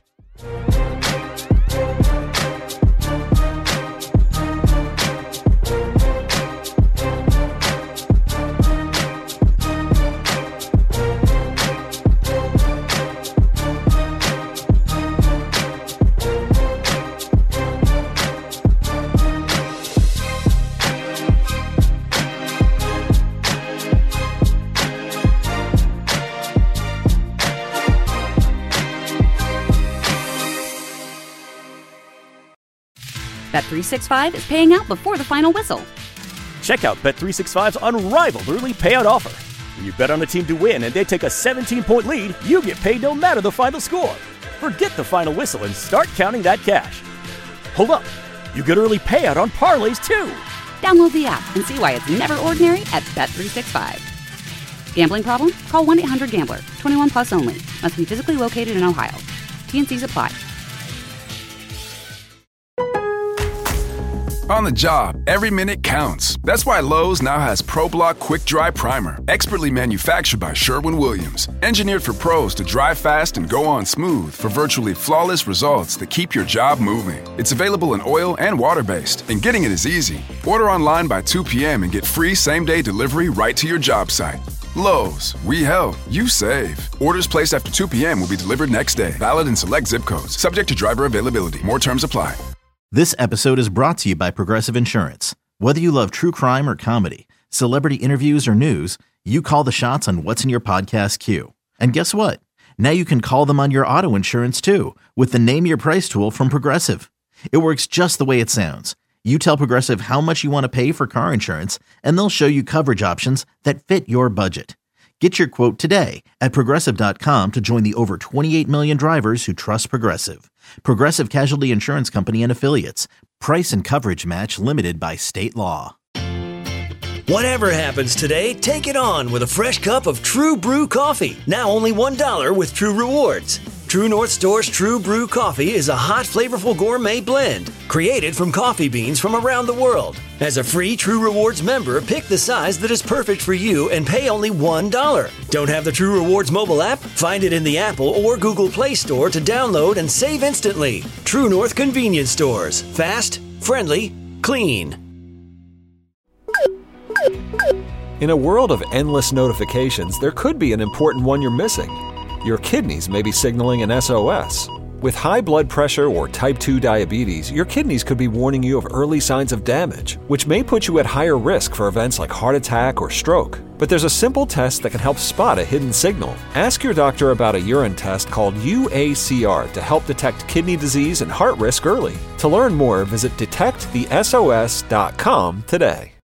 Bet three sixty-five is paying out before the final whistle. Check out Bet three sixty-five's unrivaled early payout offer. When you bet on a team to win and they take a seventeen-point lead, you get paid no matter the final score. Forget the final whistle and start counting that cash. Hold up. You get early payout on parlays, too. Download the app and see why it's never ordinary at Bet three sixty-five. Gambling problem? Call one eight hundred gambler. twenty-one plus only. Must be physically located in Ohio. T N Cs apply. On the job, every minute counts. That's why Lowe's now has ProBlock Quick Dry Primer, expertly manufactured by Sherwin-Williams. Engineered for pros to dry fast and go on smooth for virtually flawless results that keep your job moving. It's available in oil and water-based, and getting it is easy. Order online by two p.m. and get free same-day delivery right to your job site. Lowe's, we help, you save. Orders placed after two p.m. will be delivered next day. Valid in select zip codes. Subject to driver availability. More terms apply. This episode is brought to you by Progressive Insurance. Whether you love true crime or comedy, celebrity interviews or news, you call the shots on what's in your podcast queue. And guess what? Now you can call them on your auto insurance too with the Name Your Price tool from Progressive. It works just the way it sounds. You tell Progressive how much you want to pay for car insurance, and they'll show you coverage options that fit your budget. Get your quote today at Progressive dot com to join the over twenty-eight million drivers who trust Progressive. Progressive Casualty Insurance Company and Affiliates. Price and coverage match limited by state law. Whatever happens today, take it on with a fresh cup of True Brew coffee. Now only one dollar with True Rewards. True North Store's True Brew coffee is a hot, flavorful gourmet blend created from coffee beans from around the world. As a free True Rewards member, pick the size that is perfect for you and pay only one dollar. Don't have the True Rewards mobile app? Find it in the Apple or Google Play Store to download and save instantly. True North Convenience Stores. Fast, friendly, clean. In a world of endless notifications, there could be an important one you're missing. Your kidneys may be signaling an S O S. With high blood pressure or type two diabetes, your kidneys could be warning you of early signs of damage, which may put you at higher risk for events like heart attack or stroke. But there's a simple test that can help spot a hidden signal. Ask your doctor about a urine test called U A C R to help detect kidney disease and heart risk early. To learn more, visit detect the S O S dot com today.